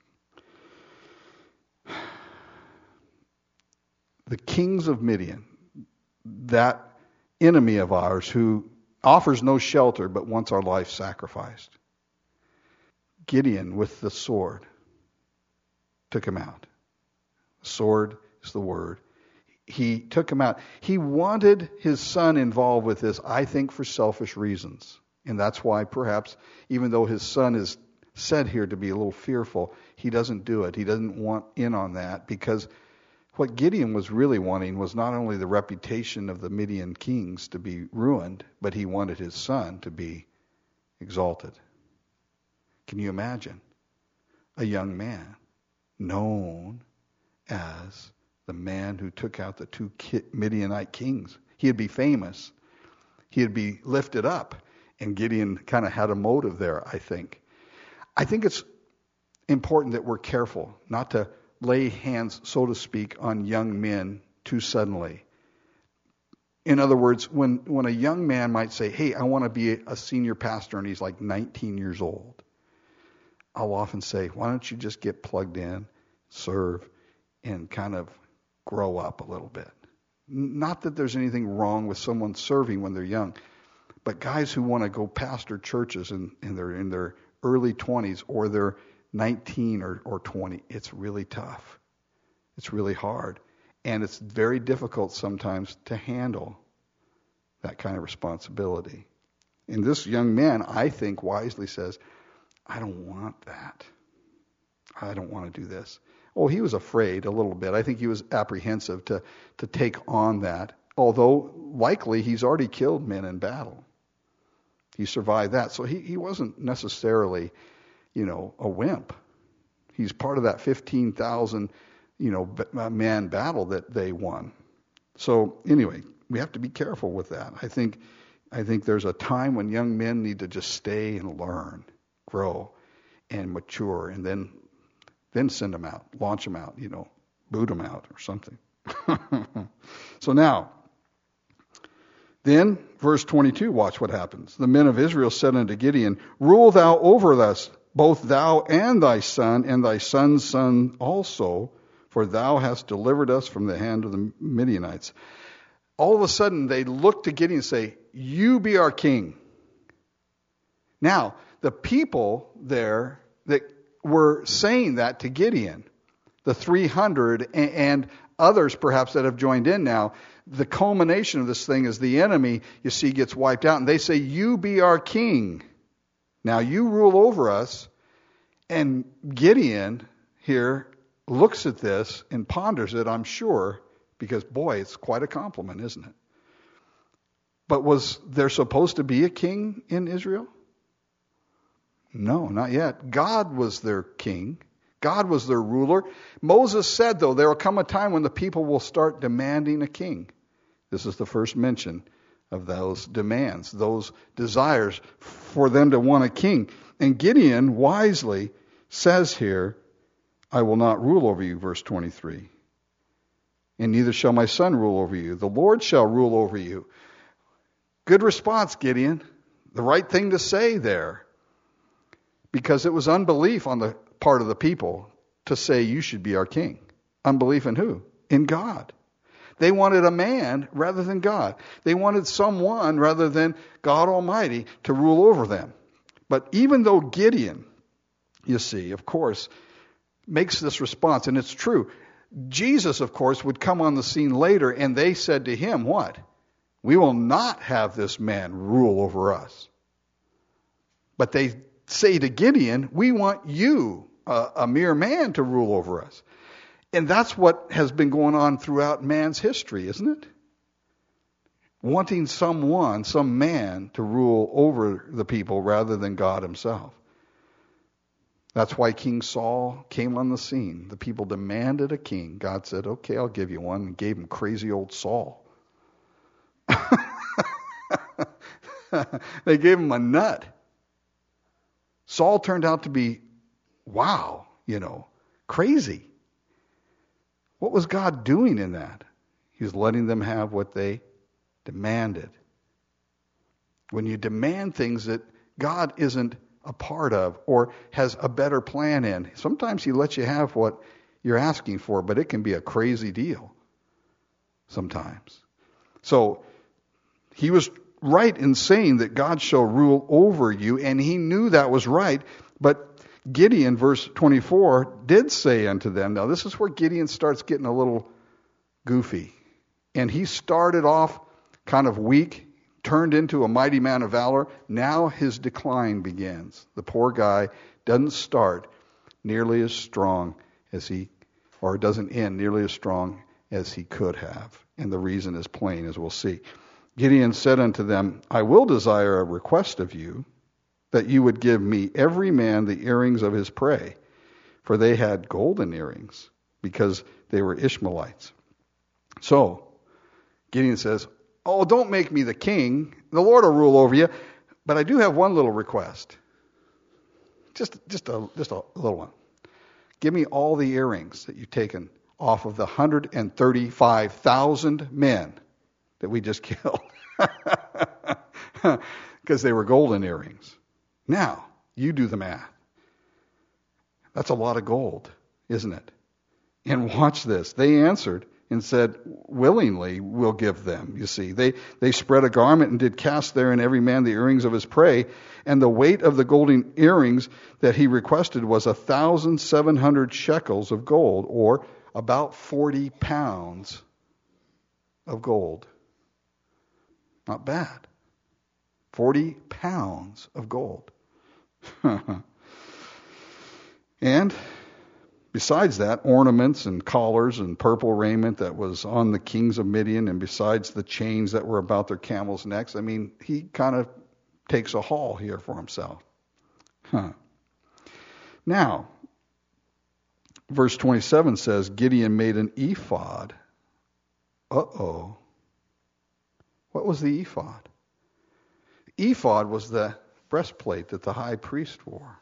The kings of Midian, that enemy of ours who offers no shelter but wants our life sacrificed. Gideon with the sword took him out. Sword is the word. He took him out. He wanted his son involved with this, I think, for selfish reasons. And that's why perhaps, even though his son is said here to be a little fearful, he doesn't do it. He doesn't want in on that, because what Gideon was really wanting was not only the reputation of the Midian kings to be ruined, but he wanted his son to be exalted. Can you imagine a young man known as the man who took out the two Midianite kings? He'd be famous. He'd be lifted up. And Gideon kind of had a motive there, I think. I think it's important that we're careful not to lay hands, so to speak, on young men too suddenly. In other words, when, when a young man might say, hey, I want to be a senior pastor, and he's like nineteen years old, I'll often say, why don't you just get plugged in, serve, and kind of grow up a little bit. Not that there's anything wrong with someone serving when they're young, but guys who want to go pastor churches and, and they're in their early twenties or they're nineteen or, or twenty, it's really tough. It's really hard. And it's very difficult sometimes to handle that kind of responsibility. And this young man, I think, wisely says, I don't want that. I don't want to do this. Oh, he was afraid a little bit. I think he was apprehensive to, to take on that, although likely he's already killed men in battle. He survived that. So he, he wasn't necessarily, you know, a wimp. He's part of that fifteen thousand, you know, man battle that they won. So anyway, we have to be careful with that. I think, I think there's a time when young men need to just stay and learn, grow, and mature, and then then send them out, launch them out, you know, boot them out or something. So now, then, verse twenty-two, watch what happens. The men of Israel said unto Gideon, rule thou over us, both thou and thy son, and thy son's son also, for thou hast delivered us from the hand of the Midianites. All of a sudden, they look to Gideon and say, you be our king. Now, the people there that were saying that to Gideon, the three hundred and others perhaps that have joined in now, the culmination of this thing is the enemy, you see, gets wiped out. And they say, you be our king. Now you rule over us. And Gideon here looks at this and ponders it, I'm sure, because, boy, it's quite a compliment, isn't it? But was there supposed to be a king in Israel? No, not yet. God was their king. God was their ruler. Moses said, though, there will come a time when the people will start demanding a king. This is the first mention of those demands, those desires for them to want a king. And Gideon wisely says here, I will not rule over you, verse twenty-three. And neither shall my son rule over you. The Lord shall rule over you. Good response, Gideon. The right thing to say there. Because it was unbelief on the part of the people to say you should be our king. Unbelief in who? In God. They wanted a man rather than God. They wanted someone rather than God Almighty to rule over them. But even though Gideon, you see, of course, makes this response, and it's true, Jesus, of course, would come on the scene later, and they said to him, what? We will not have this man rule over us. But they say to Gideon, we want you, a, a mere man, to rule over us. And that's what has been going on throughout man's history, isn't it? Wanting someone, some man, to rule over the people rather than God himself. That's why King Saul came on the scene. The people demanded a king. God said, okay, I'll give you one, and gave him crazy old Saul. They gave him a nut. Saul turned out to be, wow, you know, crazy. What was God doing in that? He was letting them have what they demanded. When you demand things that God isn't a part of or has a better plan in, sometimes he lets you have what you're asking for, but it can be a crazy deal sometimes. So he was right in saying that God shall rule over you, and he knew that was right. But Gideon, verse twenty-four, did say unto them, now this is where Gideon starts getting a little goofy. And he started off kind of weak, turned into a mighty man of valor. Now his decline begins. The poor guy doesn't start nearly as strong as he, or doesn't end nearly as strong as he could have. And the reason is plain, as we'll see. Gideon said unto them, I will desire a request of you, that you would give me every man the earrings of his prey. For they had golden earrings, because they were Ishmaelites. So, Gideon says, oh, don't make me the king. The Lord will rule over you. But I do have one little request. Just, just, a, just a little one. Give me all the earrings that you've taken off of the one hundred thirty-five thousand men that we just killed. Because they were golden earrings. Now, you do the math. That's a lot of gold, isn't it? And watch this. They answered and said, willingly we'll give them, you see. They they spread a garment and did cast therein every man the earrings of his prey. And the weight of the golden earrings that he requested was a thousand seven hundred shekels of gold, or about forty pounds of gold. Not bad. forty pounds of gold. And besides that, ornaments and collars and purple raiment that was on the kings of Midian, and besides the chains that were about their camels' necks. I mean, he kind of takes a haul here for himself. Huh. Now, verse twenty-seven says, Gideon made an ephod. Uh-oh. What was the ephod? Ephod was the breastplate that the high priest wore.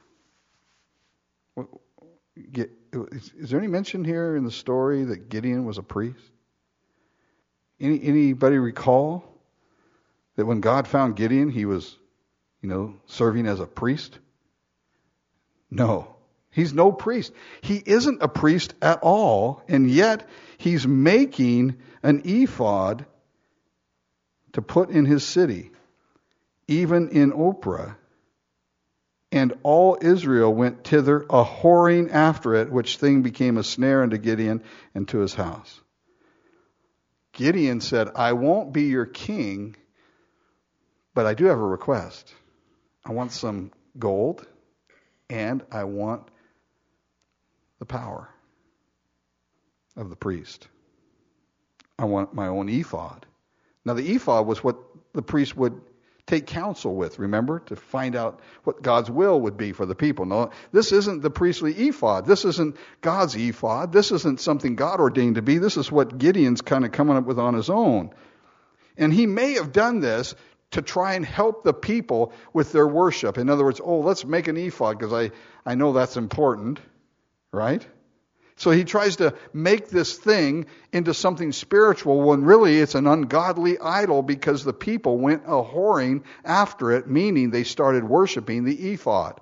Is there any mention here in the story that Gideon was a priest? Any anybody recall that when God found Gideon, he was, you know, serving as a priest? No. He's no priest. He isn't a priest at all, and yet he's making an ephod to put in his city, even in Ophrah. And all Israel went thither, a whoring after it, which thing became a snare unto Gideon and to his house. Gideon said, I won't be your king, but I do have a request. I want some gold, and I want the power of the priest. I want my own ephod. Now, the ephod was what the priest would take counsel with, remember, to find out what God's will would be for the people. No, this isn't the priestly ephod. This isn't God's ephod. This isn't something God ordained to be. This is what Gideon's kind of coming up with on his own. And he may have done this to try and help the people with their worship. In other words, oh, let's make an ephod because I, I know that's important, right? So he tries to make this thing into something spiritual when really it's an ungodly idol because the people went a whoring after it, meaning they started worshiping the ephod.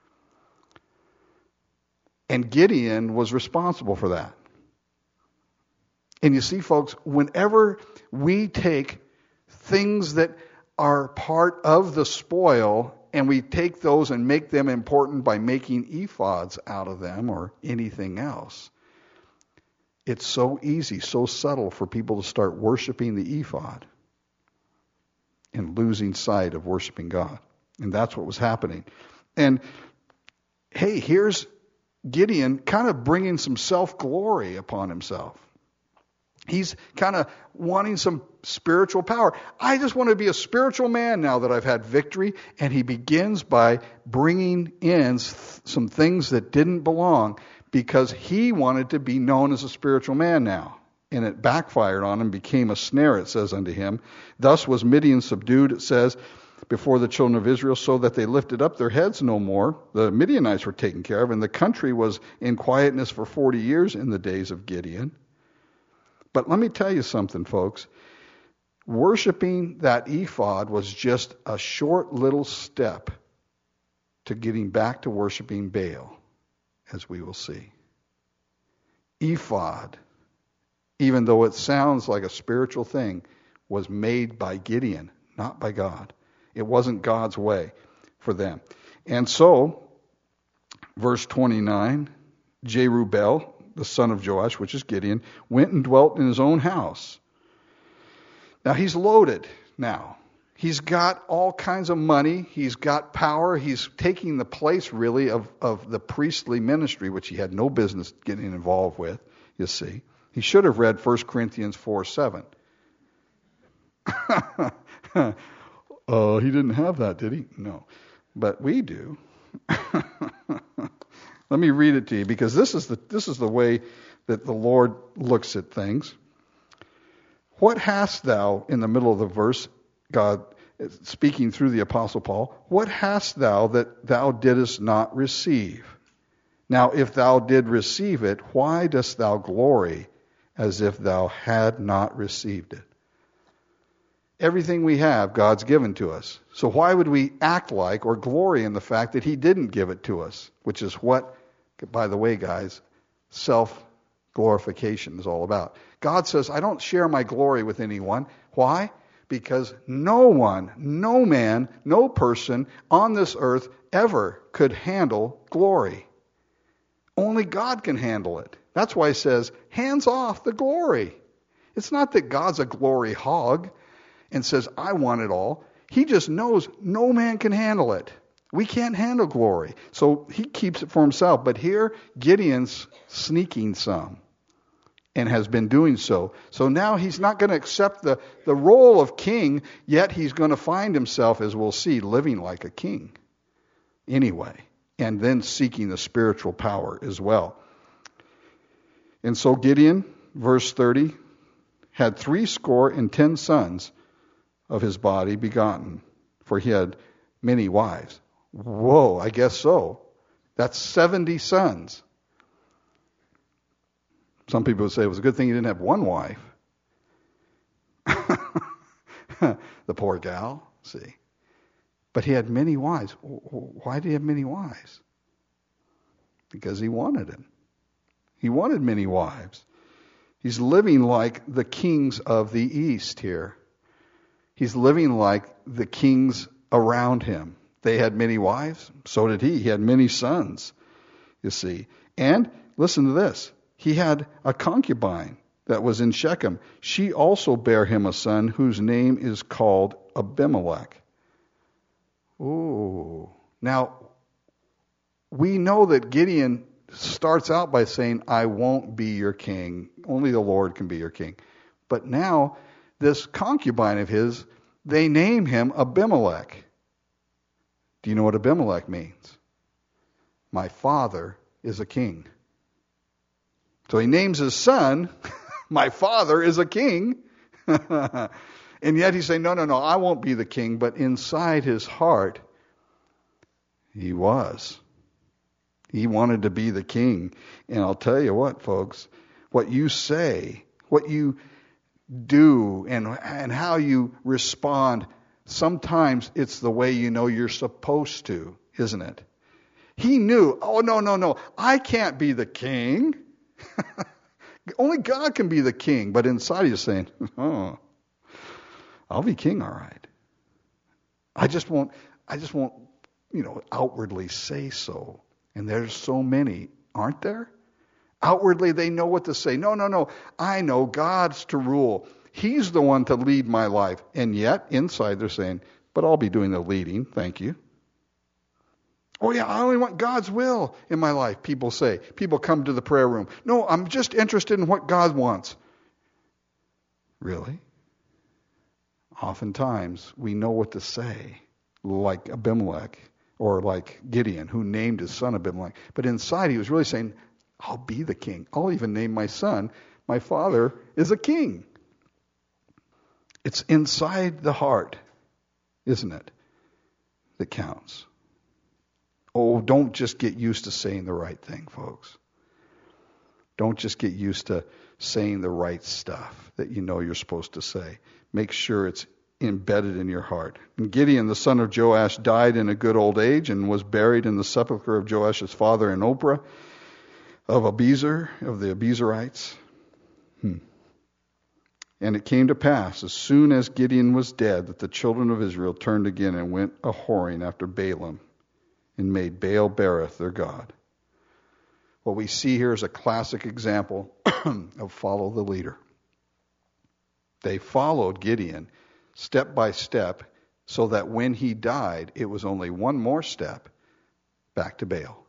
And Gideon was responsible for that. And you see, folks, whenever we take things that are part of the spoil and we take those and make them important by making ephods out of them or anything else, it's so easy, so subtle for people to start worshiping the ephod and losing sight of worshiping God. And that's what was happening. And hey, here's Gideon kind of bringing some self-glory upon himself. He's kind of wanting some spiritual power. I just want to be a spiritual man now that I've had victory. And he begins by bringing in some things that didn't belong because he wanted to be known as a spiritual man now. And it backfired on him, became a snare, it says unto him. Thus was Midian subdued, it says, before the children of Israel, so that they lifted up their heads no more. The Midianites were taken care of, and the country was in quietness for forty years in the days of Gideon. But let me tell you something, folks. Worshipping that ephod was just a short little step to getting back to worshiping Baal, as we will see. Ephod, even though it sounds like a spiritual thing, was made by Gideon, not by God. It wasn't God's way for them. And so, verse twenty-nine, Jerubbaal, the son of Joash, which is Gideon, went and dwelt in his own house. Now he's loaded now. He's got all kinds of money. He's got power. He's taking the place, really, of, of the priestly ministry, which he had no business getting involved with, you see. He should have read First Corinthians four seven. uh, he didn't have that, did he? No. But we do. Let me read it to you, because this is the this is the way that the Lord looks at things. What hast thou, in the middle of the verse, God speaking through the Apostle Paul, what hast thou that thou didst not receive? Now, if thou did receive it, why dost thou glory as if thou had not received it? Everything we have, God's given to us. So why would we act like or glory in the fact that he didn't give it to us? Which is what, by the way, guys, self-glorification is all about. God says, I don't share my glory with anyone. Why? Because no one, no man, no person on this earth ever could handle glory. Only God can handle it. That's why he says, hands off the glory. It's not that God's a glory hog and says, I want it all. He just knows no man can handle it. We can't handle glory. So he keeps it for himself. But here, Gideon's sneaking some and has been doing so. So now he's not going to accept the, the role of king, yet he's going to find himself, as we'll see, living like a king anyway, and then seeking the spiritual power as well. And so Gideon, verse thirty, had three score and ten sons of his body begotten, for he had many wives. Whoa, I guess so. That's seventy sons. Some people would say it was a good thing he didn't have one wife. The poor gal, see. But he had many wives. Why did he have many wives? Because he wanted it. He wanted many wives. He's living like the kings of the East here. He's living like the kings around him. They had many wives. So did he. He had many sons, you see. And listen to this. He had a concubine that was in Shechem. She also bare him a son whose name is called Abimelech. Ooh. Now, we know that Gideon starts out by saying, I won't be your king. Only the Lord can be your king. But now, this concubine of his, they name him Abimelech. Do you know what Abimelech means? My father is a king. So he names his son, my father is a king. And yet he's saying, no, no, no, I won't be the king. But inside his heart, he was. He wanted to be the king. And I'll tell you what, folks, what you say, what you do, and, and how you respond, sometimes it's the way you know you're supposed to, isn't it? He knew, oh, no, no, no, I can't be the king. Only God can be the king. But inside he's saying, oh, I'll be king, all right. I just won't, I just won't, you know, outwardly say so. And there's so many, aren't there? Outwardly, they know what to say. No, no, no. I know God's to rule. He's the one to lead my life. And yet, inside, they're saying, but I'll be doing the leading. Thank you. Oh, yeah, I only want God's will in my life, people say. People come to the prayer room. No, I'm just interested in what God wants. Really? Oftentimes, we know what to say, like Abimelech. Or like Gideon, who named his son Abimelech. But inside he was really saying, I'll be the king. I'll even name my son. My father is a king. It's inside the heart, isn't it, that counts. Oh, don't just get used to saying the right thing, folks. Don't just get used to saying the right stuff that you know you're supposed to say. Make sure it's embedded in your heart. And Gideon, the son of Joash, died in a good old age and was buried in the sepulchre of Joash's father in Ophrah of Abiezer, of the Abiezerites. Hmm. And it came to pass, as soon as Gideon was dead, that the children of Israel turned again and went a-whoring after Baalim and made Baal-berith their god. What we see here is a classic example of follow the leader. They followed Gideon step by step, so that when he died, it was only one more step back to Baal.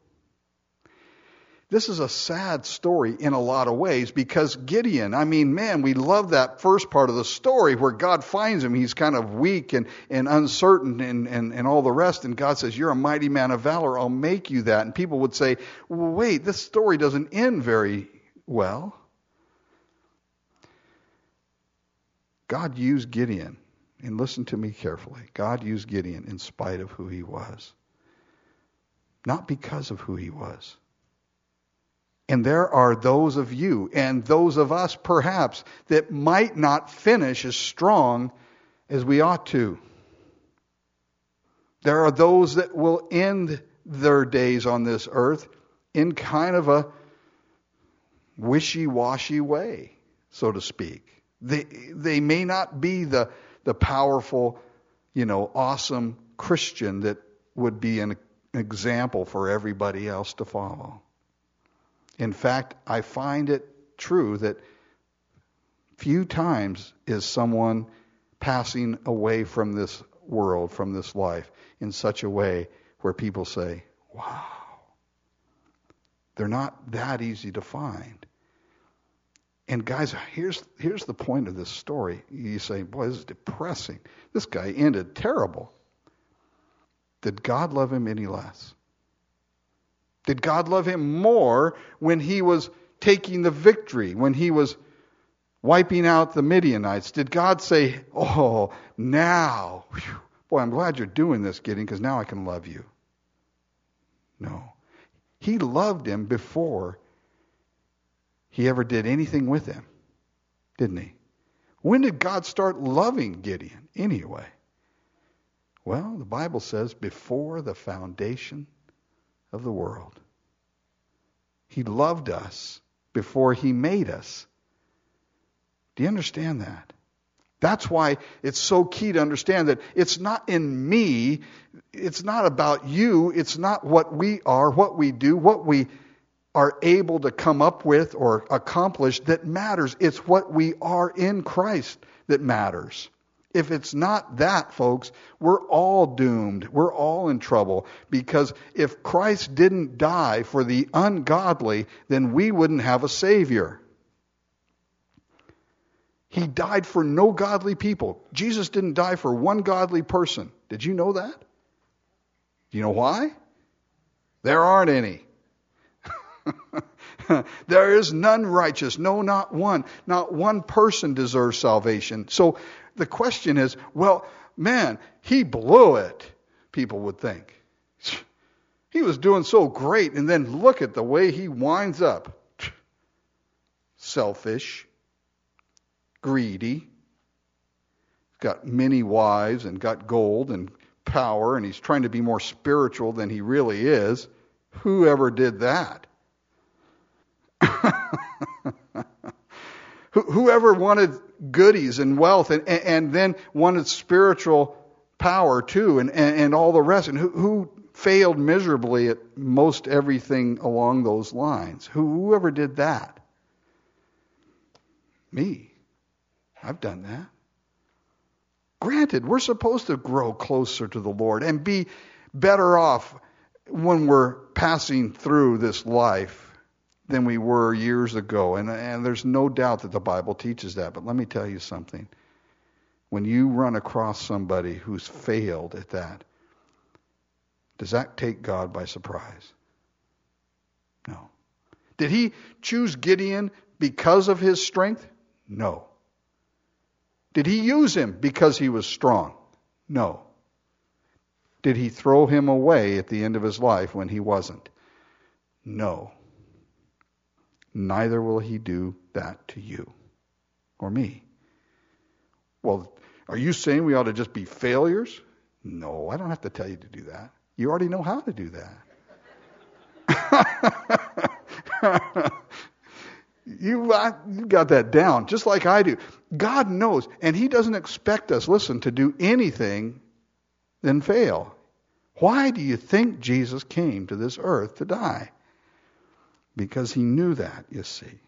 This is a sad story in a lot of ways, because Gideon, I mean, man, we love that first part of the story where God finds him. He's kind of weak and, and uncertain and, and, and all the rest. And God says, you're a mighty man of valor. I'll make you that. And people would say, well, wait, this story doesn't end very well. God used Gideon. And listen to me carefully. God used Gideon in spite of who he was. Not because of who he was. And there are those of you and those of us perhaps that might not finish as strong as we ought to. There are those that will end their days on this earth in kind of a wishy-washy way, so to speak. They they may not be the the powerful, you know, awesome Christian that would be an example for everybody else to follow. In fact, I find it true that few times is someone passing away from this world, from this life, in such a way where people say, wow, they're not that easy to find. And guys, here's here's the point of this story. You say, boy, this is depressing. This guy ended terrible. Did God love him any less? Did God love him more when he was taking the victory, when he was wiping out the Midianites? Did God say, oh, now, whew, boy, I'm glad you're doing this, Gideon, because now I can love you? No. He loved him before he ever did anything with him, didn't he? When did God start loving Gideon anyway? Well, the Bible says before the foundation of the world. He loved us before he made us. Do you understand that? That's why it's so key to understand that it's not in me, it's not about you, it's not what we are, what we do, what we are able to come up with or accomplish that matters. It's what we are in Christ that matters. If it's not that, folks, we're all doomed. We're all in trouble. Because if Christ didn't die for the ungodly, then we wouldn't have a Savior. He died for no godly people. Jesus didn't die for one godly person. Did you know that? Do you know why? There aren't any. There is none righteous. No, not one. Not one person deserves salvation. So the question is, well, man, he blew it, people would think. He was doing so great, and then look at the way he winds up. Selfish, greedy, got many wives and got gold and power, and he's trying to be more spiritual than he really is. Whoever did that? Whoever wanted goodies and wealth and, and then wanted spiritual power too and, and, and all the rest. And who, who failed miserably at most everything along those lines? Who, whoever did that? Me. I've done that. Granted, we're supposed to grow closer to the Lord and be better off when we're passing through this life than we were years ago. And, and there's no doubt that the Bible teaches that. But let me tell you something. When you run across somebody who's failed at that, does that take God by surprise? No. Did he choose Gideon because of his strength? No. Did he use him because he was strong? No. Did he throw him away at the end of his life when he wasn't? No. Neither will he do that to you or me. Well, are you saying we ought to just be failures? No, I don't have to tell you to do that. You already know how to do that. you, I, you got that down, just like I do. God knows, and he doesn't expect us, listen, to do anything than fail. Why do you think Jesus came to this earth to die? Because he knew that, you see.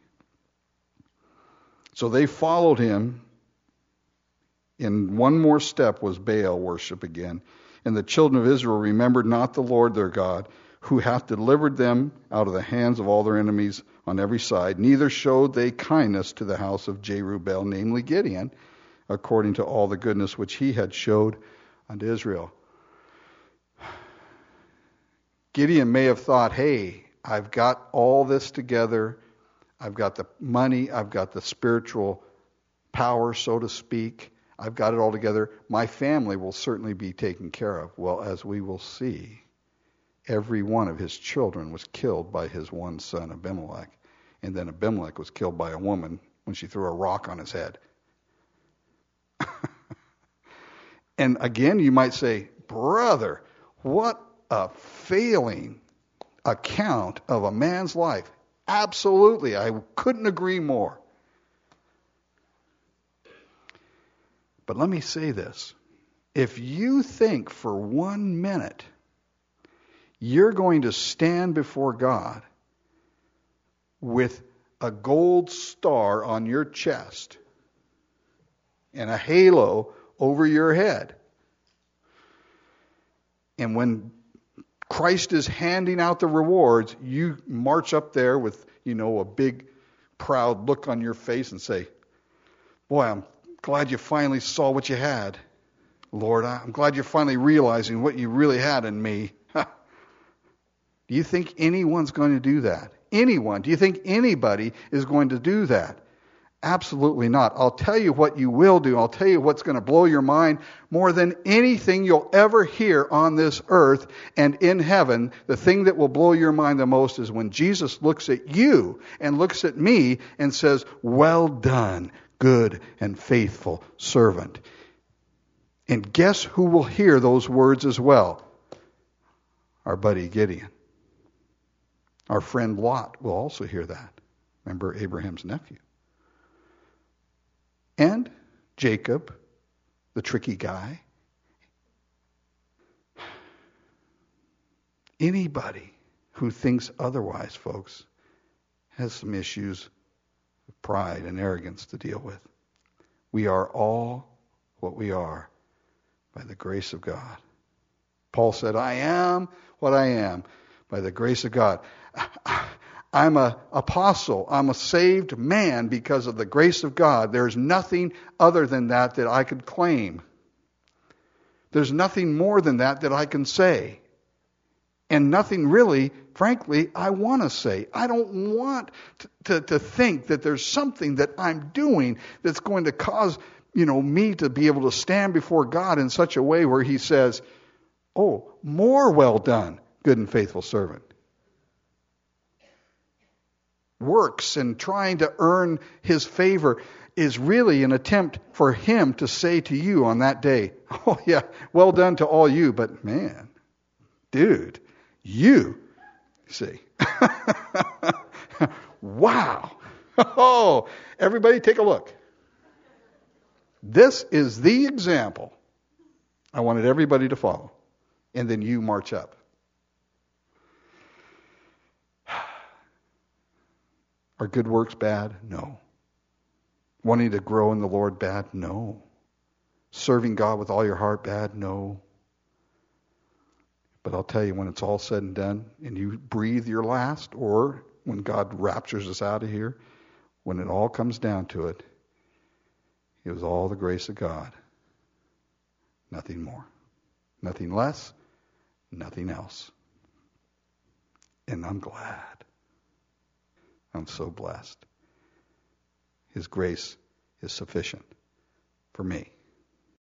So they followed him. And one more step was Baal worship again. And the children of Israel remembered not the Lord their God, who hath delivered them out of the hands of all their enemies on every side. Neither showed they kindness to the house of Jerubbaal, namely Gideon, according to all the goodness which he had showed unto Israel. Gideon may have thought, hey, I've got all this together. I've got the money. I've got the spiritual power, so to speak. I've got it all together. My family will certainly be taken care of. Well, as we will see, every one of his children was killed by his one son, Abimelech. And then Abimelech was killed by a woman when she threw a rock on his head. And again, you might say, brother, what a failing account of a man's life. Absolutely, I couldn't agree more. But let me say this. If you think for one minute you're going to stand before God with a gold star on your chest and a halo over your head, and when Christ is handing out the rewards, you march up there with, you know, a big proud look on your face and say, boy, I'm glad you finally saw what you had. Lord, I'm glad you're finally realizing what you really had in me. Do you think anyone's going to do that? Anyone? Do you think anybody is going to do that? Absolutely not. I'll tell you what you will do. I'll tell you what's going to blow your mind more than anything you'll ever hear on this earth and in heaven. The thing that will blow your mind the most is when Jesus looks at you and looks at me and says, well done, good and faithful servant. And guess who will hear those words as well? Our buddy Gideon. Our friend Lot will also hear that. Remember Abraham's nephew. And Jacob, the tricky guy. Anybody who thinks otherwise, folks, has some issues of pride and arrogance to deal with. We are all what we are by the grace of God. Paul said, I am what I am by the grace of God. I'm an apostle. I'm a saved man because of the grace of God. There's nothing other than that that I could claim. There's nothing more than that that I can say. And nothing really, frankly, I want to say. I don't want to, to, to think that there's something that I'm doing that's going to cause, you know, me to be able to stand before God in such a way where he says, oh, more well done, good and faithful servant. Works and trying to earn his favor is really an attempt for him to say to you on that day, oh yeah, well done to all you, but man, dude, you, see. Wow. Oh, everybody take a look. This is the example I wanted everybody to follow. And then you march up. Are good works bad? No. Wanting to grow in the Lord bad? No. Serving God with all your heart bad? No. But I'll tell you, when it's all said and done, and you breathe your last, or when God raptures us out of here, when it all comes down to it, it was all the grace of God. Nothing more. Nothing less. Nothing else. And I'm glad. I'm so blessed. His grace is sufficient for me.